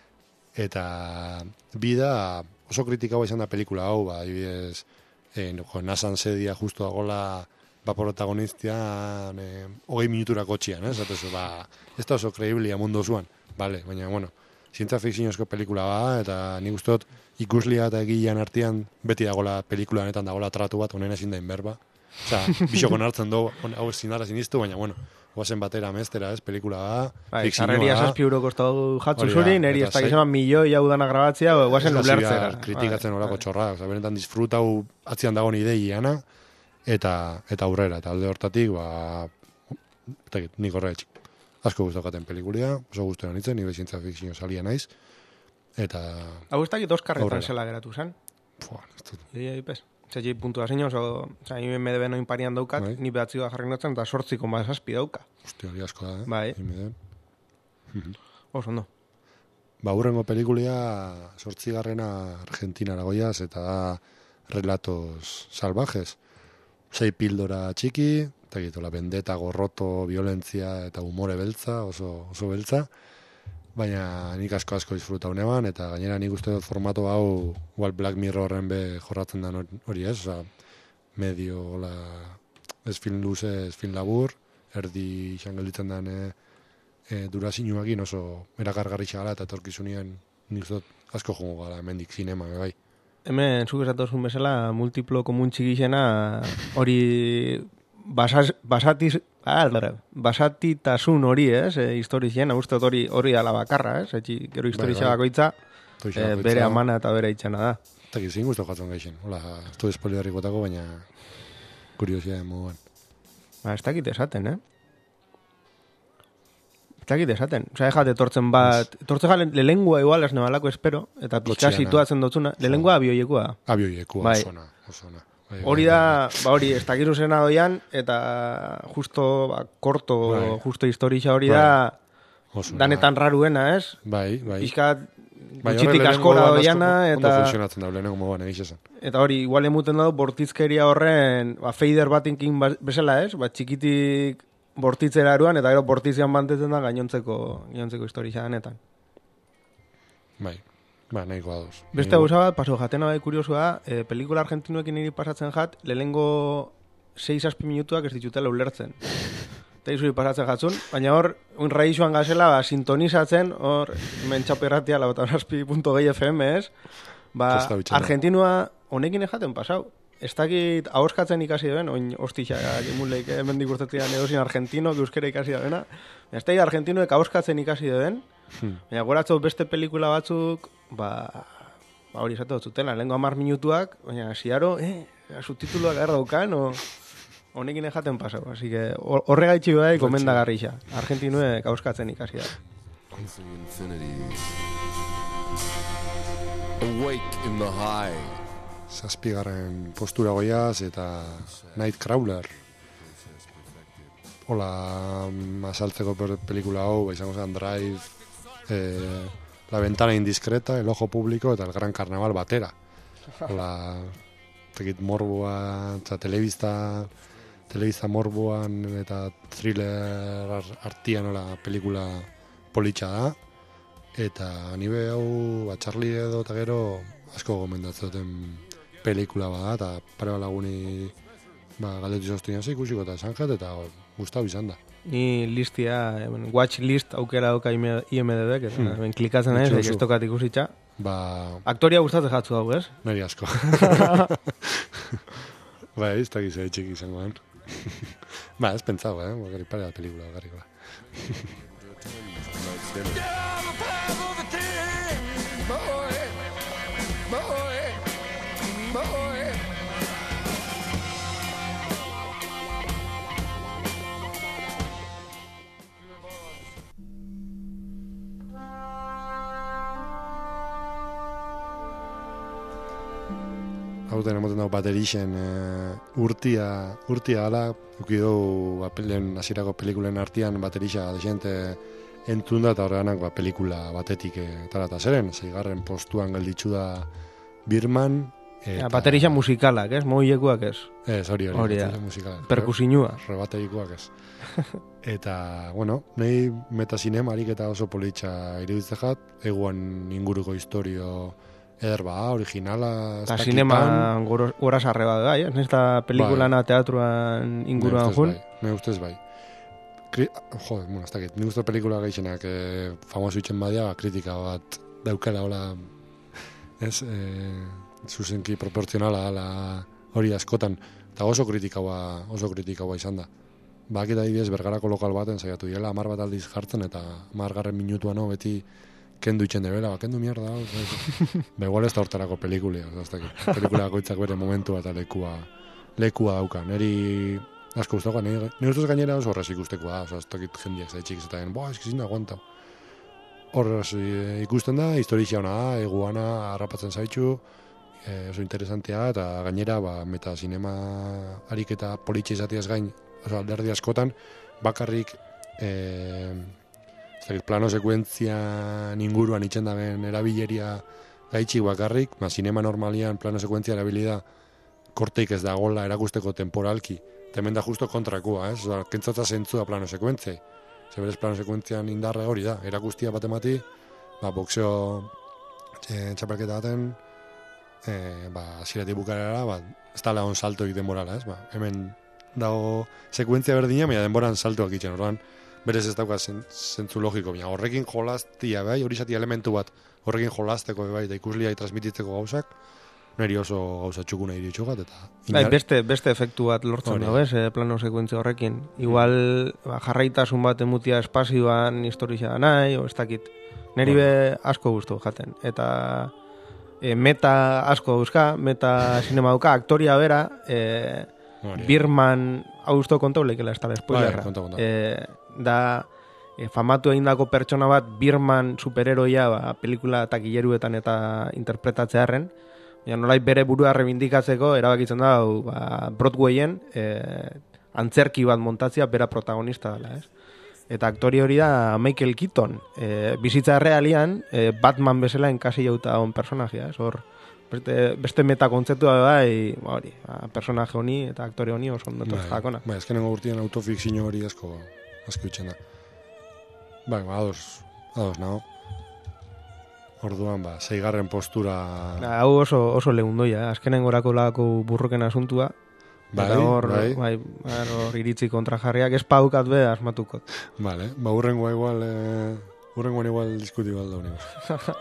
Eta bi da oso kritikaua izan da pelikula hau, ba, adibidez, e, jo, nasan sedia justo dagola ba protagonistia e, hogei minuturako txian, eh? Zatezu, ba, ez da oso kreiblia mundu zuan, vale, baina, bueno, zientzia fikziozko pelikula ba, eta nik ustot ikuslia eta egilean artean beti dagola pelikula honetan dagola tratu bat honen ezin da inberba. Osea, bisokon hartzen du, hau ezin dara sinistu, baina, bueno, guazen batera mestera, ez, pelikula da, Bai, fikzioa sarreria da. zazpi euro kostau jatzu Hori da, zuri, neri eta ez da sei- gizona milioi hau dana grabatzea, guazen Ez da ulertzera. zira kritikatzen Bai, horako bai. txorra, oza, benetan disfrutau atzian dagoen ideiana, eta eta aurrera, eta alde hortatik, ba, eta nik horretxik. Asko guztaukaten pelikulia, oso guztuan nintzen, nire zientzia fikzio salia naiz, eta, Hau ez dakit Oskarretan Aurrera. zela geratu zen. pua, ez dut, Ideia ipez. Zei puntua zein oso, oza, I M D B noin parian daukat, Bai. ni behatzi da jarri notzen, eta sortzi koma zazpi dauka. hostia, hori asko da, eh? Bai. I M D B. Oso ondo. Ba, hurrengo pelikulia sortzigarrena Argentinara goiaz, eta da Relatos Salvajes. Sei pildora txiki, eta la vendeta, gorroto, violentzia eta umore beltza, oso, oso beltza. Baina nik asko asko disfrutau neban, eta gainera nik uste dut formato hau igual Black Mirrorren be jorratzen da hori ez, oza, medio, la, ez film luze, ez film labur, erdi izan gelditzen den e, e, durazinuakin oso erakargarri xagala eta etorkizunien nik uste dut asko jongo gara hemendik zinema, bai. Hemen, zuk esatozun bezala, multiplo komun txikixena hori basaz, basatiz, ah, basatitasun hori, ez, e, historizien, uste dut hori hori ala bakarra, ez, etxi, gero historiza bai. bakoitza, Toixa e, bakoitza. bere amana eta bere itxena da. Eta gizin guztu jatzen gaixen, hola, ez du espoliarrik botako, baina kuriosia moduan. Ba, ez dakit esaten, eh? Ez dakit esaten. Osa, ejat etortzen bat, etortzen jalen, le lengua igual ez nebalako espero, eta pixka Kotxiana. situatzen dotzuna, le lengua abioiekua da. Abioiekua, Bai. osona, osona. Bai, Hori bai, da, ba hori, ez dakizu zena doian, eta justo, ba, korto, Bai. justo historia hori Bai. da, osona. danetan raruena, ez? Bai, bai. Pixka Bai, gutxitik horre askora lehenengoan doiana, asko Ondo eta, funtzionatzen da, lehenengo moduan egiz esan. eta hori, igual emuten dau, bortizkeria horren, ba, feider batinkin ba- bezala, ez? Ba, txikitik bortitzera eruan, eta gero bortitzean bantetzen da gainontzeko, gainontzeko historia danetan. Bai, ba, nahikoa doz. Beste gauza bat, paso jatena bai kuriosua, e, pelikula argentinuekin niri pasatzen jat, lehenengo sei zazpi minutuak ez ditutela ulertzen. Eta izuri pasatzen jatzun, baina hor, un raixuan gazela, ba, sintonizatzen, hor, mentxaperratia, lautan zazpi punto gehi F M, ez? Ba, Kosta bitxena. Argentinua honekin ejaten pasau. Ez dakit ahoskatzen ikasi duen, oin hostixa, emuleik, hemendik urtetik negozin argentino, euskera ikasi dena. Ez dakit argentinoek ahoskatzen ikasi duen, Hmm. baina goratzau beste pelikula batzuk, ba, ba hori esatu dut zutela, lehenko hamar minutuak, baina ziaro, eh, subtituloak gara daukan, o, honekin ejaten pasau. Así que hor- horregaitxi bai komendagarrixa. Argentinuek ahoskatzen ikasi da. Into infinity. Awake in the high. Zazpigarren postura goiaz eta Nightcrawler. Hola, mm, azaltzeko per- pelikula hau, ba, izango zen Drive, eh, La ventana indiscreta, El ojo público eta El gran carnaval batera. Hola, tekit morboa, eta telebista, telebista morboan eta thriller ar- artian hola pelikula politxa da. Eta nibe hau, ba, Charlie edo eta gero asko gomendatzen duten pelikula bada, eta pare bat laguni ba, galdetu zoztu ze ikusiko eta esan jat, eta gustau izan da. Ni listia, eh, bueno, watch list aukera dauka I M D B, eta Hmm. ben klikatzen naiz, Itxosu. ez tokat ikusitza. Ba, Aktoria gustatzen jatzu hau, ez? niri asko. ba, ez dakiz txiki izango den. ba, ez pentsau, eh? Bakarrik pare bat pelikula, bakarrik ba. Hauten emoten dago baterixen e, urtia, urtia ala, uki dugu ba, lehen hasierako pelikulen artean baterixa desente entzunda eta horreganak ba, pelikula batetik e, tarata zeren, zeigarren postuan gelditzu da Birman. Ja, baterixa musikalak, ez? Moiekuak ez. Ez, hori hori, Hori da. bateria musikala. Perkusinua. Rebaterikoak ez. Eta, bueno, nahi metazinema harik eta oso politxa iruditzen jat, eguan inguruko historio eder ba, originala, Eta ez sinema dakitan. goro- gora sarre bat da, ez da pelikulana teatruan inguruan Ne ustez jun. bai, ne ustez bai. Kri Jode, bueno, ez dakit, ni uste pelikula gehienak e, famoso itzen badia, ba, kritika bat daukela, hola, ez, e, zuzenki proporzionala, ala, hori askotan, eta oso kritikaua, oso kritikaua izan da. bakit adibidez Bergarako lokal baten saiatu diela, hamar bat aldiz jartzen, eta hamargarren minutuan no, beti kendu itxen debela, ba, kendu mierda, hau, ba, igual ez da hortarako pelikulia, oza, ez dakit, pelikula bakoitzak bere momentua eta lekua, lekua dauka, neri asko guztagoa, nire ustez gainera oso horrez ikustekoa da, oza, ez dakit jendiak zaitxik, ez da, boa, eskizin da, aguanta. Horrez ikusten da, historia ona da, eguana harrapatzen zaitxu, e, oso interesantea, eta gainera, ba, meta sinema ariketa politxe izatiaz gain, oso alderdi askotan, bakarrik, e, ez dakit, plano sekuentzian inguruan itxen daben erabileria gaitxik bakarrik, ma sinema normalian plano sekuentzia erabilida korteik ez dagoela erakusteko temporalki, hemen da justo kontrakoa, ez? Oza, kentzatza zentzua plano sekuentziai. Zeberez plano sekuentzian indarra hori da, erakustia bat emati, ba, boxeo e, txapelketa baten, e, ba, zirati bukarera, ba, ez tala on salto egiten morala, ez? Ba, hemen dago sekuentzia berdina, baina denboran saltoak itxen, orduan, berez ez dauka zentzu logiko, baina horrekin jolaztia, bai, hori zati elementu bat, horrekin jolazteko, bai, eta ikusliai transmititzeko gauzak, niri oso gauza txukuna iritxugat, eta... Bai, beste, beste efektu bat lortzen dago, ez, eh, plano sekuentzia horrekin. Igual, ba, jarraitasun bat emutia espazioan historia da nahi, o ez dakit. Neri be asko guztu jaten. Eta e, meta asko dauzka, meta sinema dauka, aktoria bera, e, Birman, hau usto kontau lehikela ez da spoilerra. Bai, konta, konta. E, da, e, famatu egindako pertsona bat, Birman superheroia, ba, pelikula eta gileruetan eta interpretatzearen, ja, nolai bere burua rebindikatzeko erabakitzen da ba, Broadwayen e, antzerki bat montatzia bera protagonista dela, ez? Eta aktori hori da Michael Keaton, e, bizitza realian e, Batman bezala enkasi jauta on personajea, ez? Hor, beste, beste meta kontzeptua bai, ba, hori, ba, personaje honi eta aktore honi oso ondo jakona. Bai, ezkenengo urtean autofikzio hori asko, asko itxen da. Bai, ba, ados, ados nago. Orduan, ba, seigarren postura... Hau oso, oso lehundoia, eh? Azkenen gorako lagako burroken asuntua. Bai, hor, bai. Bai, hor iritzi kontrajarriak, ez paukat be, asmatukot. Vale, ba, urrengoa igual, eh, urrengoan igual diskuti balda honi.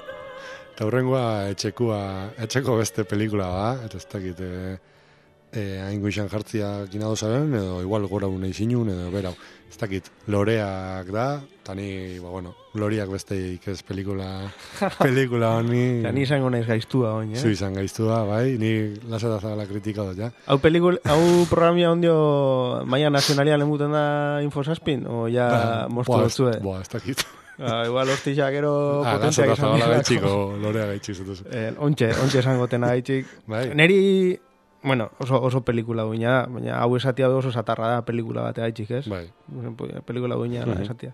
Eta urrengoa etxekua, etxeko beste pelikula da, eta ez dakit, eh, eh, hain goizan jartzia kinado zaren, edo igual gora unai zinun, edo berau. Ez dakit, loreak da, eta ni, ba, bueno, loriak besteik ez pelikula, pelikula honi... Eta ni izango naiz gaiztua honi, eh? Zu izan gaiztua, bai, ni lasata zabala kritika dut, ja. Hau pelikula, hau programia ondio maia nazionalian lemuten da Infosaspin, o ja Ba, mostu boa, dutzue? Boa, ez dakit. Ah, igual hostixak ero Ah, potenziak lasata izan zabala dira. gaitxik, o lorea gaitxik zutuzu. Eh, ontxe, ontxe esango tena gaitxik. Bai. Neri, bueno, oso, oso pelikula duina da, baina hau esatia oso satarra da pelikula bate gaitxik, ez? Bai. Pelikula duina Mhm. da esatia.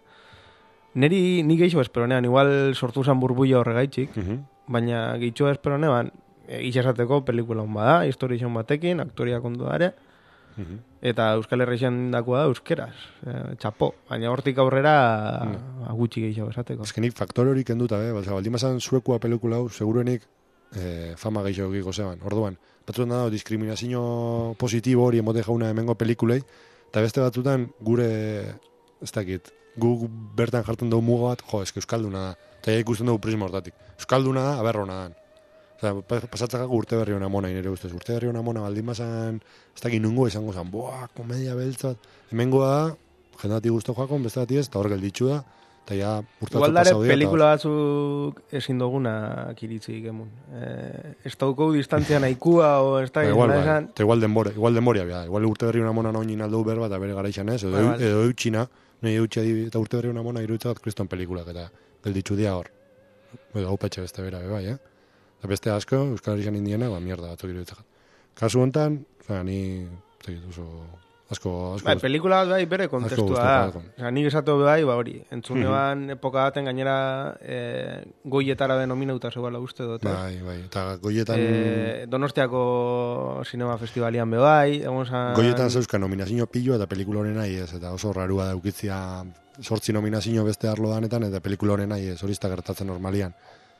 Neri, ni geixo esperonean, igual sortu zan burbuia horre gaitxik, Mhm. baina geixo esperonean, e, itxasateko pelikula hon bada, historia batekin, aktoria kondo dare, Mhm. eta Euskal Herrixan dakoa da euskeraz, e, txapo, baina hortik aurrera Mm. gutxi gehiago esateko. Ezkenik faktore hori kenduta, be, balza, baldin bazan zuekua pelikula hau, seguruenik eh, fama gehiago giko zeban. Orduan, batzutan da, diskriminazio positibo hori emote jauna hemengo pelikulei, eta beste batzutan gure, ez dakit, gu bertan jartzen dugu muga bat, jo, eske Euskalduna da, eta ja ikusten dugu prisma hortatik. Euskalduna da, aberrona dan. Osea, pasatzakak urte berri hona mona, nire ustez. Urte berri hona mona, baldin bazan, ez dakit nungo izango zan, boa, komedia beltzat. Hemengoa da, jendati guztu joakon, beste bati ez, eta hor gelditxu da, eta ja urtatu Igual dare pasau dira. pelikula batzuk ezin duguna kiritzik emun. Eh, ez dauko distantzia nahikua, o ez da, Ba, igual, nola bai. esan, Eta igual denbora, igual denboria, bia. Igual urte berri una mona noin inaldu berba, eta bere gara izan ez, edo, Bai, bai. edo eutxina, nahi eutxia di, eta urte berri una mona iruditza bat kriston pelikulak, eta gelditxu dia hor. Edo hau petxe beste bera, be, bai, eh? Eta beste asko, Euskal Herrian indiena, ba, mierda batzuk iruditza. Kasu honetan, oza, ni, zegit, oso, asko, asko, bai, pelikula bat bai bere kontestua gustatu da. jateko. Osea, nik esatu bai, ba hori, entzunean epoka baten gainera e, goietara denominauta zegoela uste dut. ez? bai, bai, eta goietan, E, Donostiako Sinema Festivalian be bai, egon zan... goietan zeuzka nominazio pilo eta pelikula honen nahi ez, eta oso rarua daukitzia sortzi nominazio beste arlo danetan, eta pelikula honen nahi ez, hori ez da gertatzen normalian.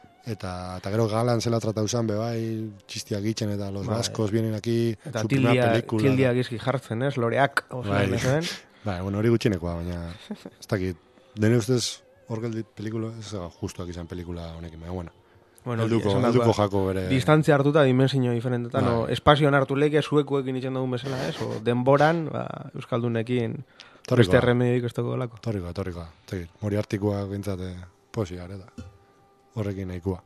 Eta, eta gero galan zela tratau zan, be bai, txistiak itxen, eta los Bai. vascos vienen aquí, Eta su primera tildia, pelikula. tildia gizki jartzen, ez? Loreak, oso Bai. bai. Bai, bueno, hori gutxinekoa, baina ez dakit, dene ustez hor geldit pelikula, ez da justuak izan pelikula honekin, baina bueno. Bueno, helduko, esan helduko dakoa, jako bere... distantzia hartuta dimensio diferentetan, Bai. no, espazioan hartu leke zuekuekin itxen dugun bezala, ez? O denboran, ba, Euskaldunekin Torrikoa. beste remedioik ez dago delako. Torrikoa, torrikoa. Tegit, mori hartikoa bintzate posiar, eta horrekin nahikoa.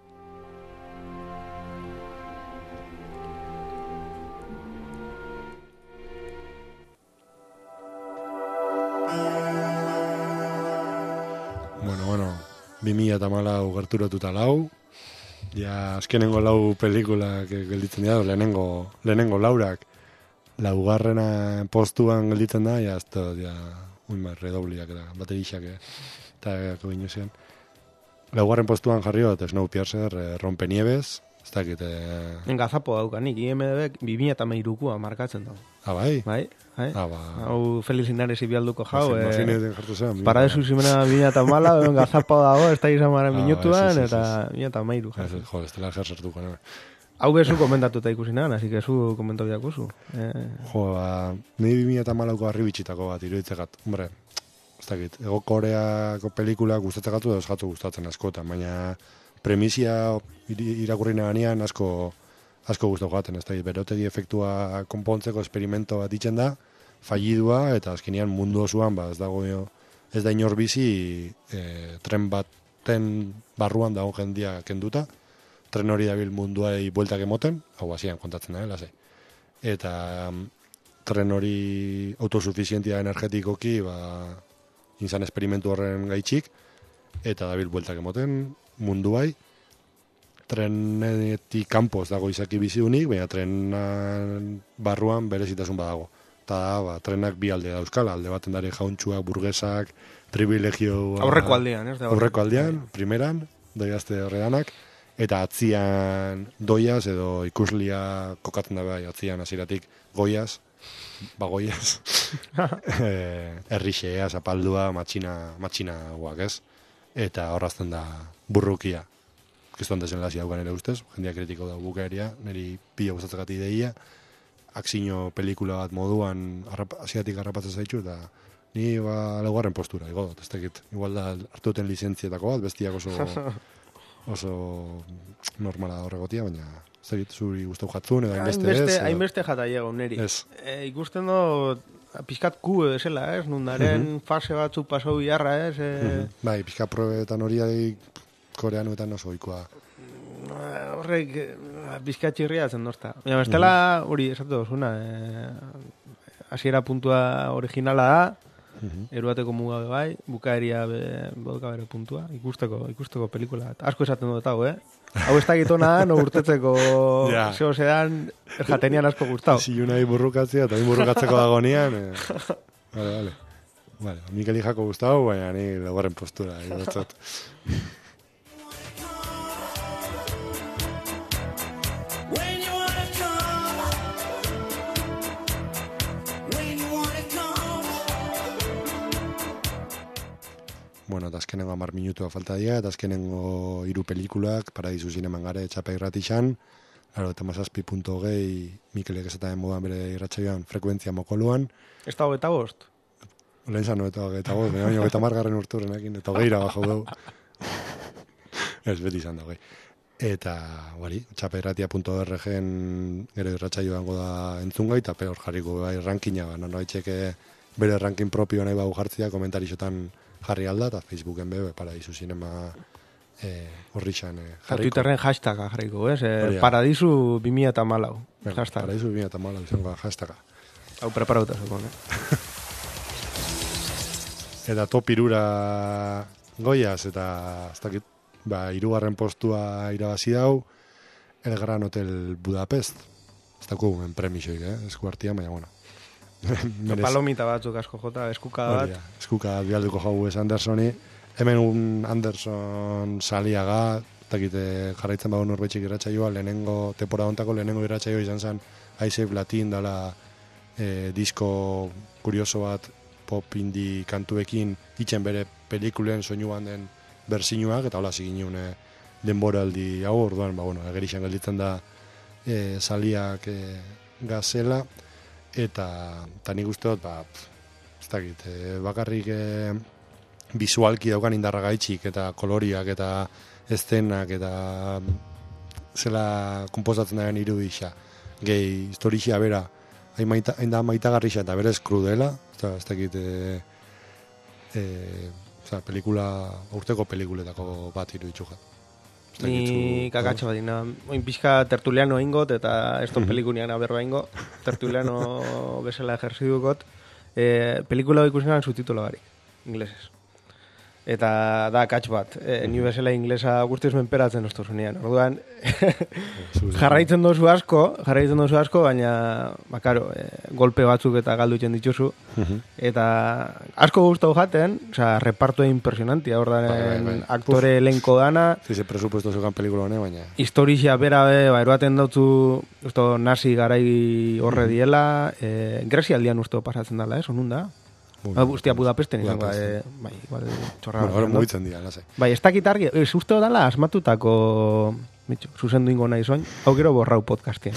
Bueno, bueno, bi mila eta malau gerturatuta lau, ja azkenengo lau pelikulak gelditzen dira, lehenengo, lehenengo laurak, laugarrena postuan gelditzen da, ja, ez da, ja, uima, redobliak eta baterixak, eta gako inozean. Laugarren postuan jarri bat, Snowpiercer, eh, Rompenieves, ez dakit, eh... Gazapo daukanik, I M D B bi mila eta meirukua markatzen dago. Ah, bai? Bai, bai. Ah, ba... Hau Felix Linares ibialduko jau, eh... Mafineten jartu zen. Paradesu zimena bi mila eta mala, gazapo dago, ez da izan mara Ah, minutuan, ez, ez, ez, eta ez. bi mila eta meiru. Ez, ez, jo, ez dela jersartuko, no? Hau bezu komentatuta ikusi nahan, así que zu komentau jakuzu. Eh... Jo, ba, nahi bi mila eta malauko harri bitxitako bat, iruditzegat, hombre, ez dakit, ego Koreako pelikula gustatzekatu da euskatu gustatzen askotan, baina premisia iri- irakurri naganean asko, asko gustatu gaten, ez dakit, berotegi efektua konpontzeko esperimento bat ditzen da, fallidua, eta azkenean mundu osoan, ba, ez dago, ez da inor bizi e, tren baten barruan dago jendia kenduta, tren hori dabil munduai bueltak emoten, hau hasian kontatzen da, lasai. Eta um, tren hori autosuficientia energetikoki, ba, izan esperimentu horren gaitxik, eta dabil bueltak emoten munduai, trenetik kanpoz dago izaki biziunik, baina trenan barruan berezitasun badago. Eta da, ba, trenak bi alde dauzkala, alde baten dare jauntxuak, burgesak, privilegioa... Aurreko aldean, ez da? Aurreko aldean, primeran, doiazte horredanak, eta atzian doiaz edo ikuslia kokatzen da bai, atzian hasieratik goiaz, bagoiaz, eh, errixea, zapaldua, matxina, matxina guak, ez? Eta horrazten da burrukia. Kristuan desenlazi daukan ere ustez, jendia kritiko da bukaeria, niri pila gustatzegat ideia, akzino pelikula bat moduan harrap, asiatik harrapatzen zaitu, eta ni ba laugarren postura, igo dut, ez dakit, igual da hartu duten lizentzietako bat, bestiak oso oso normala horregotia, baina ez dakit, zuri gustau jatzun, edo hainbeste ez. Hainbeste, edo- hainbeste jata llego, neri. Ez. E, ikusten do, pizkat ku esela, ez? Nundaren fase batzuk pasau biharra, ez? E, Mhm. Bai, pixka probetan hori koreanuetan oso ohikoa. horrek eh, pizkat txirria zen dozta. Baina bestela hori esatu dozuna, eh, hasiera puntua originala da, eruateko muga be bai, bukaeria be, bodka bere puntua, ikusteko, ikusteko pelikula. Eta asko esaten dut hau, eh? Hau ez dakitona, no urtetzeko Ja. zeo sedan, jatenian asko gustau. Si unai burrukatzea, eta bin burrukatzeko dagonian, eh. Vale, vale. Vale, Mikel Ijako gustau, baina ni laugarren postura, igotzat. When you wanna come, when you wanna come. Bueno, eta azkenengo hamar minutua falta dira, eta azkenengo hiru pelikulak, Paradisu Zineman gare txapa irratixan, laro eta mazazpi punto gehi, Mikelek esataren moduan bere irratsaioan frekuentzia mokoluan, Ez da hogeta bost? lehen zan, eta eta goz, baina eta margarren urturrenekin, eta hogeira bajau dugu. Ez, beti izan da, hogei. Eta, bari, txapairratia.orgen gero irratsaioan goda entzungai, eta pe hor jarriko bai rankina, ba, non haitxeke bere ranking propio nahi bau jartzea, komentarixotan jarri alda, eta Facebooken be, Paradisu Zinema eh, horrixan eh, Eta jarriko. Twitterren hashtaga jarriko, ez? Eh, Hori da. Paradisu bi mila eta malau. Bueno, Hashtag. Paradisu bi mila eta malau izango da hashtaga. Hau preparauta zukon, eh? Eta top irura goiaz, eta ez dakit, ba, irugarren postua irabazi dau, El Gran Hotel Budapest. Ez daku en premisoik, eh? Esku hartia, baina, bueno. Merez- Palomita batzuk asko jota, eskuka bat. Hori da, eskuka bialduko jau ez Andersoni. Hemen un Anderson saliaga, takite jarraitzen badu norbetxik irratsaioa, lehenengo, temporada hontako lehenengo irratsaioa izan zen, I Save Latin dala eh, disko kurioso bat pop indie kantuekin itxen bere pelikulen soinuan den bersinuak, eta hola zigin eh, denboraldi hau, orduan, ba, bueno, egerixan gelditzen da eh, saliak eh, gazela, eta, eta nik uste dut, ba, pf, ez dakit, eh, bakarrik eh, visualki daukan indarra gaitxik, eta koloriak, eta estenak, eta zela komposatzen daren irudisa. Gehi, historixia bera, hain, maita, hain da maitagarrixa eta berez krudela, eta ez dakit, e, e, oza, pelikula, urteko pelikuletako bat iruditxuja. Ni kakatxo bat dina. Oin pixka tertuliano ingot, eta ez ton pelikunian aberba ingo, tertuliano bezala ejerzidukot. E, pelikula ikusen subtitulo barik, inglesez. Eta da katx bat, e, ni bezala inglesa guztiz menperatzen ostu zunean. Orduan, jarraitzen dozu asko, jarraitzen dozu asko, baina, bakaro, e, golpe batzuk eta galdutzen dituzu. Eta asko gustau jaten, oza, repartoa impresionantia, ordan Bai, bai, bai. aktore elenko dana, Zize presupuesto zukan pelikula hone, baina... historia bera be, ba, eroaten dautzu, usto, nazi garai horre diela, e, Grezia aldian usto pasatzen dala, ez, onun da? Ba, Ustia, Budapesten izango, Budapesten. e, bai, igual, txorra. Bueno, hori mugitzen dira, lasai. Bai, ez dakit argi, ez uste dala asmatutako, mitxo, zuzendu ingo nahi zoin, hau gero borrau podcastien.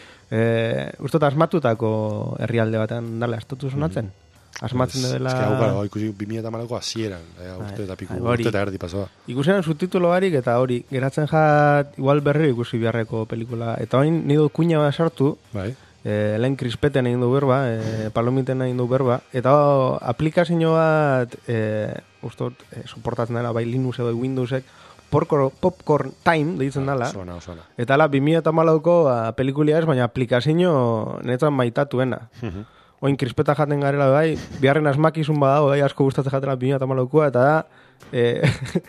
E, uste asmatutako herrialde batean dala, ez dutu sonatzen? Asmatzen Ez- dela... Ez que hau gara, ikusi bi mila hamalauko hasieran, eh, urte eta piku, Bai, hori. urte eta erdi pasoa. Ikusen subtitulo barik eta hori, geratzen jat, igual berri ikusi beharreko pelikula. Eta hori nido kuina bat sartu, Bai, eh, lehen krispeten egin du berba, eh, palomiten egin du berba, eta oh, aplikazio bat, eh, ustot, eh, soportatzen dela, bai Linux edo Windowsek, popcorn, popcorn time deitzen dela. Zona, zona. Eta la, bi mila hamalauko ba, pelikulia ez, baina aplikazio netzan maitatuena. Oin krispeta jaten garela bai, biharren asmakizun badago, bai, asko gustatzen jatela bi mila hamalaukoa, eta da, eh,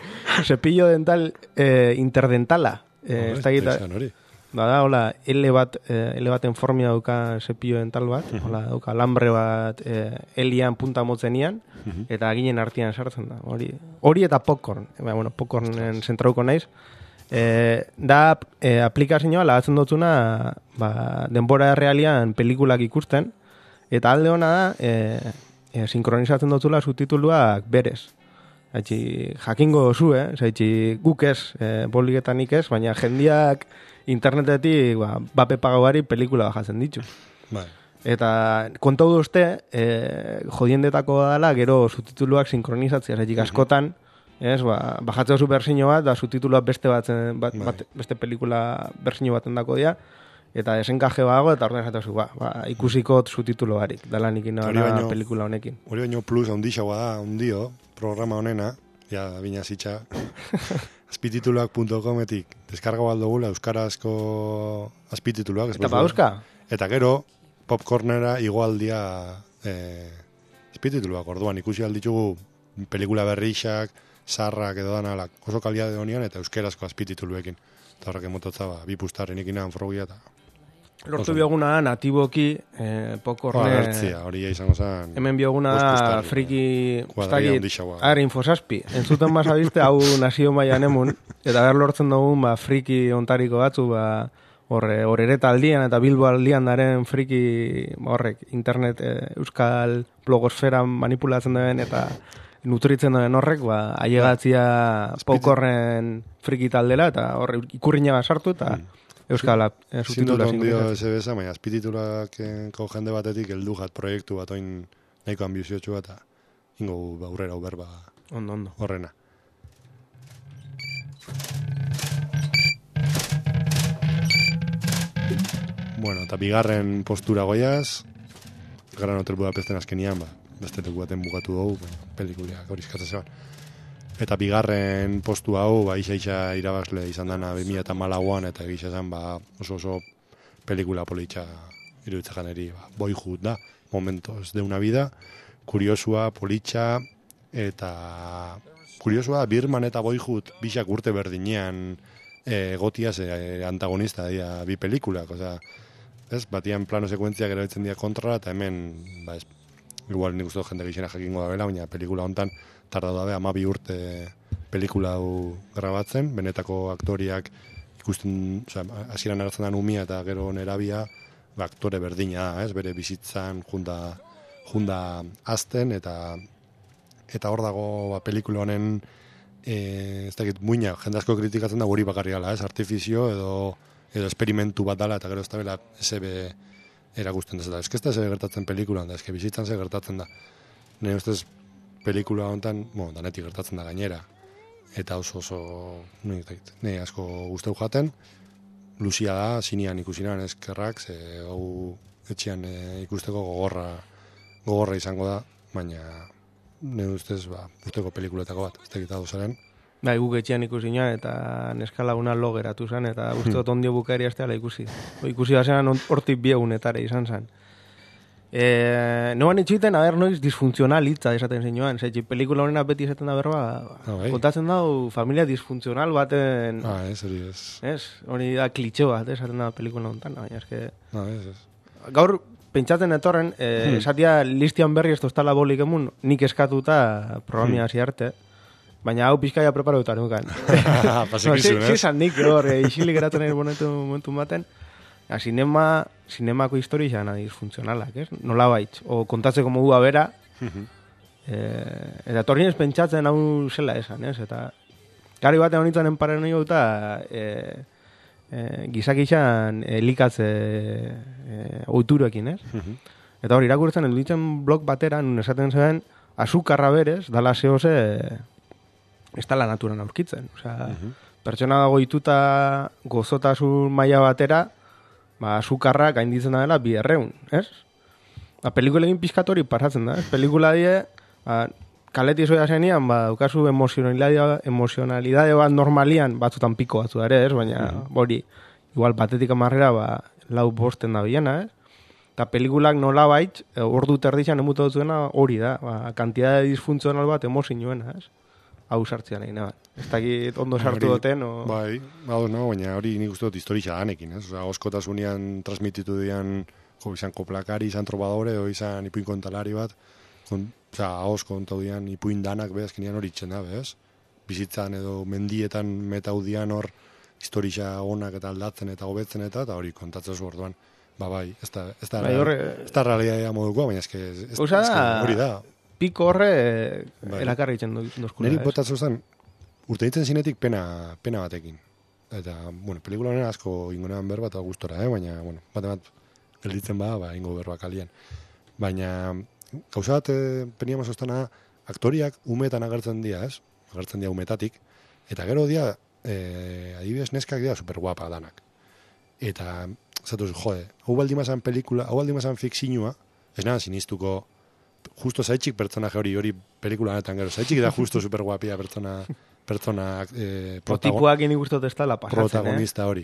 cepillo dental eh, interdentala. Eh, ez dakit, Izan hori. ba da, hola, L bat, eh, L baten formia dauka cepillo dental bat, hola, dauka alambre bat eh, L-ian punta motzenian, eta ginen artean sartzen da. Hori, hori eta popcorn, ba, bueno, popcornen zentrauko naiz, eh, da eh, aplikazioa lagatzen dutzuna ba, denbora realian pelikulak ikusten, eta alde hona da, e, e, sinkronizatzen dutzula subtituluak berez. Zaitxi, jakingo zu, eh? Zaitxi, guk ez, e, boligetanik ez, baina jendiak internetetik, ba, bape pagauari pelikula bajatzen ditu. Bai. Eta kontau duzte, e, jodiendetako dala, gero subtituluak sinkronizatzea, zaitxik askotan, ez, ba, bajatzea zu berzino bat, da subtituluak beste, batzen, bat, bat, beste pelikula berzino baten dako dira, eta desenkaje bago, eta ordean esatu zu, ba, ba, ikusikot subtitulo barik, dala nik ina Hori baino- pelikula honekin. Hori baino plus handixagoa da, hundio, programa honena, ja, bina zitxa, azpitituluak punto cometik deskarga baldogula euskarazko azpitituluak. ez Eta baduzu- badauzka? Eta gero, popcornera igualdia eh, azpitituluak, orduan ikusi alditugu pelikula berrixak, sarrak edo danalak, oso kaliade honian eta euskerazko azpitituluekin. Eta horrek emototza, ba, bi pustarren ikinan frogia eta Lortu bioguna da, natiboki, eh, pokorne... agertzia, hori izango zen. Hemen bioguna bost da, pustarri, friki... Kuadrilla handixagoa. Ara, infosaspi. Entzuten basa bizte, hau nazio mailan emun, eta ber lortzen dugun, ba, friki ontariko batzu, ba, horre, horreta aldian eta Bilbo aldian daren friki, ba, horrek, internet, eh, euskal blogosfera manipulatzen duen, eta nutritzen duen horrek, ba, ailegatzia pokorren friki taldela, eta horre, ikurriña bat sartu, eta euskal eh, Zindot subtitula ondio sinkronizatu. ez beza, baina azpititulako jende batetik heldu jat proiektu bat oin nahiko ambiziotxu eta ingo aurrera uberba Ondo, ondo. horrena. Bueno, eta bigarren postura goiaz, Gran Hotel Budapesten azkenian, ba, beste leku baten bugatu dugu, baina pelikuliak hori eskatzen zeban. Eta bigarren postu hau, ba, isa-isa irabazle izan dana bi mila hamalauan, eta egisa zen, ba, oso oso pelikula politxa iruditzakan eri, ba, Boyhood da, momentos de una vida, kuriosua, politxa, eta kuriosua, Birman eta Boyhood bisak urte berdinean e, gotiaz e, antagonista dira bi pelikulak, osea, ez, batian plano sekuentziak erabiltzen dira kontra, eta hemen, ba, ez, igual nik uste dut jende gixena jakingo da bela, baina pelikula hontan tardatu dabe amabi urte pelikula hau grabatzen, benetako aktoriak ikusten, osea, hasieran hartzen da umia eta gero nerabia, ba, aktore berdina da, ez, bere bizitzan junda, junda azten, eta eta hor dago ba, pelikula honen e, ez dakit muina, jende asko kritikatzen da hori bakarri gala, ez, artifizio edo edo esperimentu bat dala, eta gero ez da bela esebe erakusten dezela. Ez que ez da esebe gertatzen pelikulan, da, ez que bizitzan ze gertatzen da. Nire ustez pelikula honetan, bueno, danetik gertatzen da gainera. Eta oso oso, ne, ne asko gustau jaten. Luzia da, zinean ikusinan eskerrak, ze hau etxean e, ikusteko gogorra gogorra izango da, baina ne ustez, ba, urteko pelikuletako bat, ez dakit adosaren. Bai, guk etxean ikusi nian, eta neska laguna lo geratu zen, eta uste dut ondio bukaeri asteala ikusi. O, ikusi bazean hortik bi egunetara izan zen. E, noan itxiten, a ber, noiz disfuntzional hitza esaten zinuan. Zetxe, pelikula honena beti esaten da berba, Ah, bai. kontatzen dau familia disfuntzional baten... Ah, ez, hori ez. Ez, hori da klitxo bat, esaten da pelikula honetan, baina eske... Ah, ez, ez. Gaur, pentsatzen etorren, e, Hmm. esatia listian berri ez tostala bolik emun, nik eskatuta programia hasi arte, baina hau pixkaia preparatuta nukan. Pasikizun, ez? Zizan nik, hor, e, isilik geratzen nahi momentu, momentu baten, ja, sinema, sinemako historia izan disfuntzionalak, ez? Nola baitz, o kontatzeko modua bera, e, eta torrin ez pentsatzen hau zela esan, ez? Eta gari batean honitzen enparen nahi gauta, e, e, gizak izan elikatze e, oiturekin, ez? Eta hor, irakurtzen eduditzen blog batera, nun esaten zen, azukarra berez, dala zehose, ez dala naturan aurkitzen. Osea, pertsona dago ituta gozotasun maila batera, ba, azukarra gainditzen da dela bi erreun, ez? Ba, pelikula egin pizkatori pasatzen da, ez? Pelikula die, ba, kaleti zoia zenian, ba, daukazu emozionalidade, emozionalidade bat normalian, batzutan piko batzu ere, ez? Baina, hori, igual batetik amarrera, ba, lau bosten da bilena, ez? Eta pelikulak nola bait, ordu terdizan emutu dutzuena hori da, ba, kantidade disfuntzional bat emozionuena, ez? Hau sartzean egin, bat. Ez dakit ondo sartu Hori, duten, o... Bai, hau no, baina hori nik uste dut historia danekin, ez? Osea, oskotasunean transmititu dian, jo, izan koplakari, izan trobadore, o izan ipuin kontalari bat, kon, osea, ahos kontau dian ipuin danak, be, azkenean hori itxen da, bez? Bizitzan edo mendietan metaudian hor historia onak eta aldatzen eta hobetzen eta, eta hori kontatzen zu orduan. Ba, bai, ez da, ez da, Bai, horre- ez da realitatea modukoa, baina eske, ez, ez, Gauza da- eske hori da. Piko horre eh, Bai. erakarri itzen dozkula. Neri ez? botatzen zen, urte ditzen zinetik pena, pena batekin. Eta, bueno, pelikula honen asko ingonean berba eta gustora, eh? Baina, bueno, bate bat gelditzen ba, ba, ingo berba kalian. Baina, gauza bat, eh, peniamos ostana, aktoriak umetan agertzen dira, ez? Agertzen dira umetatik. Eta gero dia, eh, adibidez neskak dira super guapa danak. Eta, zatuz, jode, hau baldimazan pelikula, hau baldimazan fikzinua, ez nada sinistuko, justo zaitxik pertsonaje hori, hori pelikula honetan gero, zaitxik da justo super guapia pertsona, pertsona eh, protago- Protipuak ini guztot ez dala pasatzen, protagonista hori.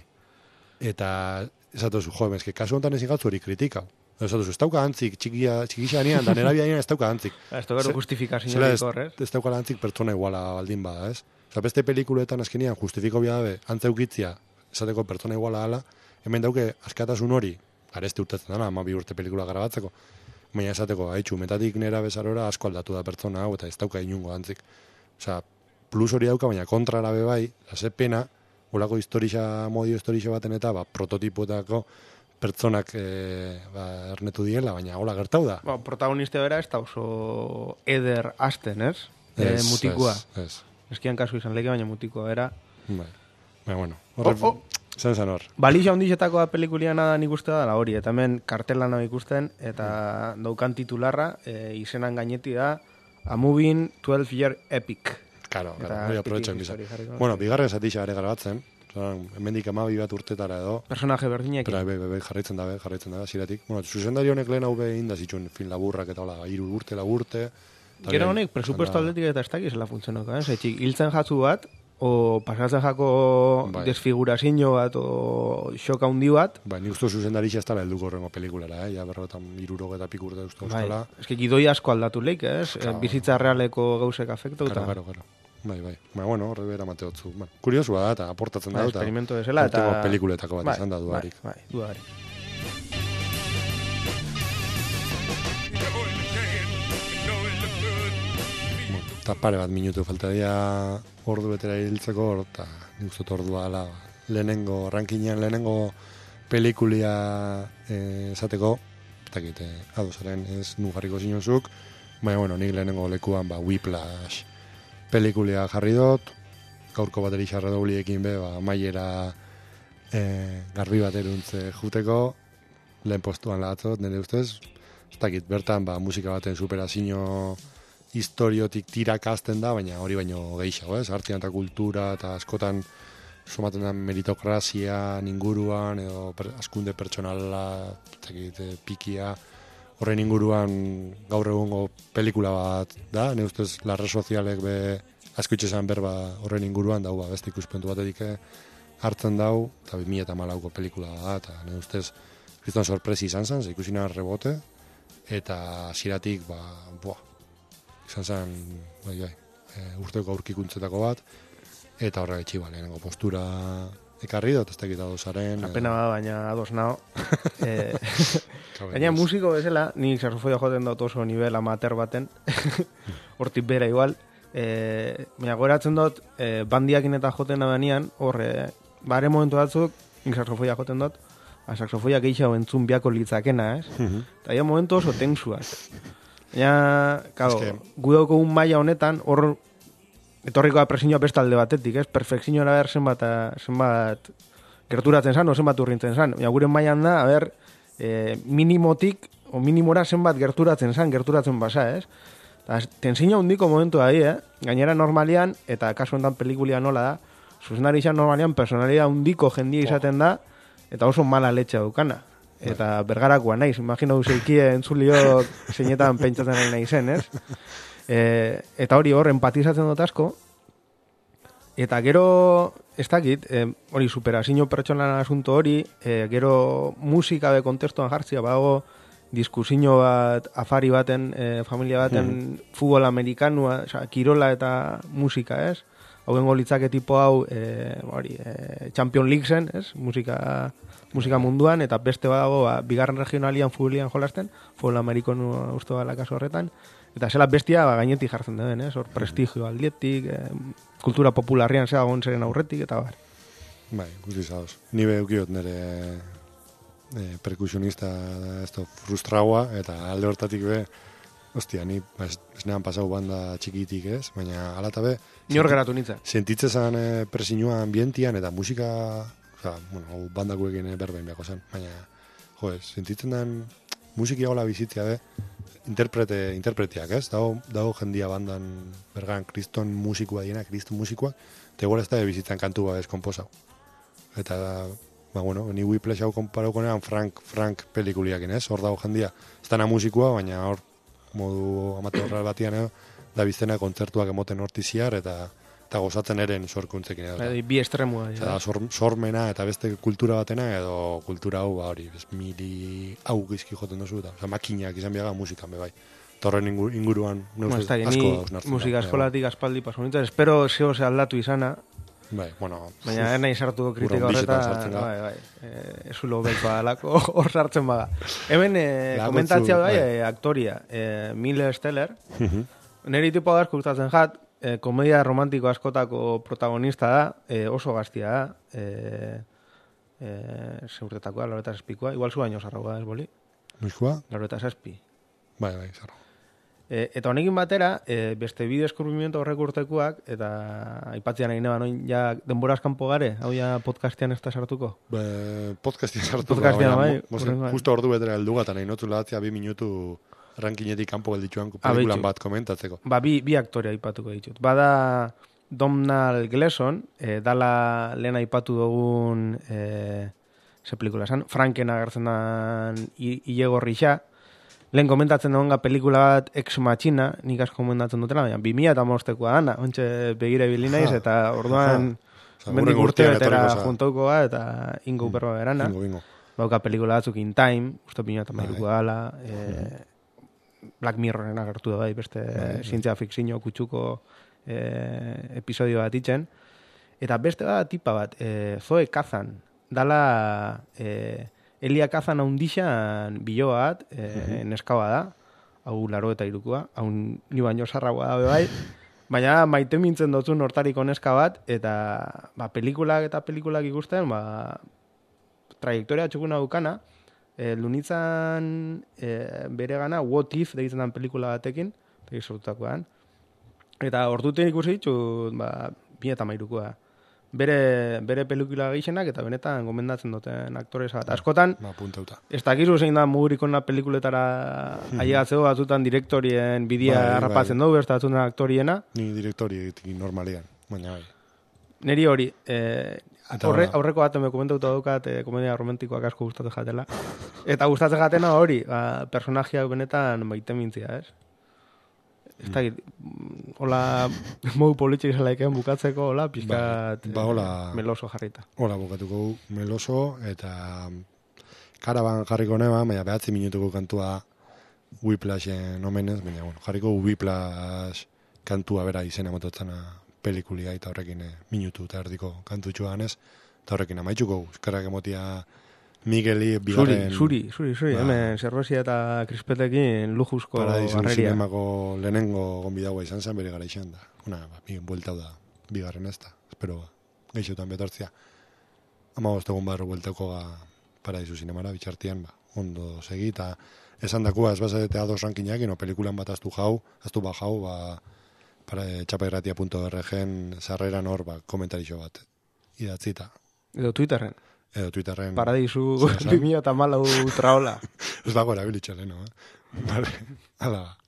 Eta, esatozu, jo, eske, kasu honetan ezin gautzu hori kritikau. Esatozu, ez dauka antzik, txikia, txikisa nian, da nerabia nian ez dauka antzik. eh? Ez da gero Ze- justifikazio zela ez, hor, ez? ez daukala antzik pertsona iguala baldin bada, ez? Osa, beste pelikuletan azkenian justifiko bidabe, antzeukitzia, esateko pertsona iguala ala, hemen dauke askatasun hori, garezte urtetzen dana, ama bi urte pelikula grabatzeko, baina esateko, haitxu, metatik nera bezarora asko aldatu da pertsona hau, eta ez dauka inungo antzik. Osa, plus hori dauka, baina kontrara be bai, lase pena, olako historia, modio historia baten eta, ba, prototipoetako pertsonak e, ba, ernetu diela, baina hola gertau da. Ba, protagoniste bera ez da oso eder asten, ez? E, Ez, mutikua. Ez, ez. Eskian kasu izan leke, baina mutikoa bera. Bai. Baina, bueno, horre, Oh, oh. zan zan hor. Balixo handixetakoa pelikulia nada nik uste da hori, eta hemen kartelan nahi ikusten, eta daukan titularra, e, izenan gaineti da, A Moving twelve year Epic. Claro, Eta claro, hori epic aprobetxan gisa. history jarriko. Bueno, bigarren zatixa ere garabatzen, Zoran, hemendik amabi bat urtetara edo, Personaje berdinek. pero be, be, be, jarraitzen dabe, jarraitzen dabe, ziratik. Bueno, zuzendari honek lehen hau behin da zituen film laburrak eta hola, hiru urte, laburte. Gero honek, presupuesto aldetik eta ez dakiz zela funtzionako, eh? Zetxik, hiltzen jatzu bat, o pasatzen jako Bai. desfigurazio bat, o xoka handi bat, Ba, nik uste zuzendari ez dala helduko horrengo pelikulara, eh? Ja, berrotan irurok eta pikurte uste bai, euskala. eske gidoi asko aldatu leik, ez? Claro. Bizitza realeko gauzek afektu, Claro, eta claro, claro. Bai, bai. Ba, bueno, horre bera mate hotzu. Bueno, kuriosua da, eta aportatzen Bai, da, eta experimento bezala, eta... urtengo pelikuletako bat Bai, izan da dudarik. Bai, bai, dudarik. Bueno, eta pare bat minutu falta dira ordu betera hiltzeko, hor, eta nik uste dut ordua ala, lehenengo, rankinean lehenengo pelikulia eh, esateko, ez dakit, eh, adosaren ez nu jarriko zinozuk, baina, bueno, nik lehenengo lekuan, ba, Whiplash pelikulia jarri dut, gaurko bateri xarra dobliekin be, ba, maiera eh, garbi bat eruntze juteko, lehen postuan lahatzot, nire ustez, ez dakit, bertan, ba, musika baten superazio historiotik tiraka hasten da, baina hori baino gehiago, ez? Artean eta kultura eta askotan somaten da meritokrazian inguruan edo per, askunde pertsonala, zekit, pikia, horren inguruan gaur egungo pelikula bat da, ne ustez larre sozialek be asko itxesan berba horren inguruan dau, ba, beste ikuspuntu batetik hartzen dau, eta bi mila hamalauko pelikula da, eta ne ustez kriston sorpresi izan zen, ze ikusina rebote, eta hasieratik ba, buah, izan zen, bai, bai, e, urteko aurkikuntzetako bat, eta horregaitxi, ba, lehenengo postura ekarri dut, ez dakit adosaren. Apena ba, baina ados nao. eh, Gaina musiko bezala, nik saxofoia joten dut oso nivel amateur baten, hortik bera igual. Eh, baina goratzen dut, eh, bandiakin eta joten abenean, hor, eh, bare momentu batzuk, nik saxofoia joten dut, ba, saxofoia gehiago entzun biako litzakena, ez? Eta ja momentu oso tensuak. Baina, claro, que... gu dauko un maila honetan, hor, etorriko da presioa beste alde batetik, ez? Perfekzioa ber zenbat, zenbat gerturatzen zan, o zenbat urrintzen zan. Ja, gure mailan da, a ber, e, minimotik, o minimora zenbat gerturatzen zan, gerturatzen basa, ez? Ta, tensina hundiko momentu da, eh? Gainera normalian, eta kasu enten pelikulia nola da, zuzenari izan normalian personalia hundiko jendia izaten da, eta oso mala letxa dukana. Eta bergarakoa naiz, imagina duzeikie entzuliok zeinetan pentsatzen nahi nahi zen, ez? E, eta hori hor empatizatzen dut asko, eta gero ez dakit, e, hori superazio pertsonan asunto hori, e, gero musika be kontestuan jartzia, bago diskusio bat, afari baten, e, familia baten hmm. futbol amerikanua, oza, kirola eta musika, ez? Hauen golitzake tipo hau, e, hori, e, Champion League zen, ez? Musika, musika munduan, eta beste badago, ba, bigarren regionalian futbolian jolasten, futbol amerikanua uste bala kaso horretan, eta zela bestia ba, gainetik jartzen den, ez? Hor prestigio aldietik, eh, kultura popularrian zea gontzeren aurretik, eta bar. Bai, guzti zauz. Ni be eukiot nire e, perkusionista esto frustraua, eta alde hortatik be, ostia, ni ba, ez, ez nean pasau banda txikitik, ez? Baina alata be... Ni hor geratu nintzen. Sentitzezan e, presinua ambientian, eta musika... Oza, bueno, bandakuekin e, berbein behako zen, baina... Jo, ez, sentitzen den musiki hola bizitzia be, interprete, interpretiak, ez? Dago, dago jendia bandan bergan kriston musikua diena, kriston musikoa, eta igual ez da bizitzan kantu ba ez komposau. Eta, ba, bueno, ni Whiplash hau konparaukonean Frank, Frank pelikuliakin, ez? Hor dago jendia, ez dana musikua, baina hor modu amatorral batian, eh? Da biztena kontzertuak emoten hortiziar, eta eta gozatzen eren sorkuntzekin edo. Bai, bi estremua. Eta sor, sormena eta beste kultura batena edo kultura hau, ba hori, bez, mili hau gizki joten dozu, eta oza, makinak izan biaga musikan be bai. Torren inguruan bueno, asko dauz. Musika eskolatik aspaldi paso nintzen, espero zeo ze aldatu izana. Bai, bueno. Baina uf, nahi sartu kritika horreta, bai, bai. Eh, ezulo belkoa alako hor sartzen baga. Hemen eh, komentatzea bai, bai. Eh, aktoria, eh, Miller Steller, uh-huh. Neri tipo asko gustatzen jat, E, komedia romantiko askotako protagonista da, e, oso gaztia da, e, e, zeurtetakoa, laureta zazpikoa, igual zu baino zarragoa ez boli? Noizkoa? Laureta zazpi. Bai, bai, zarrago. E, eta honekin batera, e, beste bide eskurbimiento horrek urtekuak, eta aipatzean nahi neba, noin, ja denboraz kanpo gare, hau ja podcastian ez da sartuko? Be, podcastian sartuko, podcastian, baina, bai, mos, justo ordu betera heldu gata nahi notu latzea bi minutu rankinetik kanpo gelditxuan pelikulan bat komentatzeko. Ba, bi, bi aktore aipatuko ditut. Bada Domhnall Gleeson, e, dala lehen aipatu dugun e, ze pelikula esan, Franken agertzen dan Ilegorrixa, lehen komentatzen dugu pelikula bat Ex Machina, nik asko komentatzen dutela, baina bi mila eta mostekoa dana, ontsa begira ibili naiz, eta orduan mendik urte betera juntaukoa, eta ingo berba berana. Ingo, ingo. Bauka pelikula batzuk In Time, uste pina eta mairukoa dala, e, Black Mirroren agertu da bai, beste zientzia fikzio kutsuko eh, episodio bat itzen. Eta beste bat tipa bat, eh, Zoe Kazan, dala eh, Elia Kazan haundixan bilo bat, eh, uh-huh. neskaba da, hau laro eta irukua, hau ni baino sarragoa da bai, baina maite mintzen dotzun hortariko neska bat, eta ba, pelikulak eta pelikulak ikusten, ba, trajektoria txukuna dukana, E, lunitzan e, bere gana What If deitzen dan pelikula batekin sortutakoan, eta orduten ikusi ditut ba, bi eta mairukoa bere, bere pelikula gehienak eta benetan gomendatzen duten aktoresa bat. Askotan, Ma puntauta. ez dakizu zein da mugurikona pelikuletara ailegatzeko batzutan direktorien bidia Bai, harrapatzen bai. dugu, bertatzen aktoriena. Ni direktori normalian, baina bai. Neri hori, eh, Eta horre, hola. aurreko bat me komentauta daukat eh, komedia romantikoak asko gustatzen jatela. Eta gustatzen jatena hori, ba, personajeak benetan maite mintzia, ez? Ez da, mm, hola, modu politxik zelaikeen bukatzeko, hola, pizkat Ba, ba, hola. eh, meloso jarrita. Hola bukatuko gu, meloso, eta karaban jarriko neba, baina behatzi minutuko kantua Whiplashen omenez, baina bueno, jarriko Whiplash kantua bera izena mototzena pelikulia, eta horrekin eh, minutu eta erdiko kantutxua ganez, eta horrekin amaitxuko gu, eskerrak emotia Migueli Zuri, bigarren... zuri, zuri, zuri, Ba. hemen zerbezia eta krispetekin lujuzko Paradisu garreria. zinemako lehenengo gonbidagoa izan zen bere gara izan da. Una, ba, bi, bueltau da, bigarren ez da. Espero, ba, geixotan betortzia. Ama egun barru bueltako ga Paradisu zinemara, bitxartian, ba, ondo segi, eta esan dakua, ez bazete ados rankinak, no, pelikulan bat aztu jau, aztu ba jau, ba, para txapairratia punto org-en sarreran hor, ba, komentarixo bat idatzita. Edo Twitterren. Edo Twitterren... Paradisu Zer esan? bi mila hamalau traola. Ez dago erabilitxale, no? Eh? Vale, ala ba.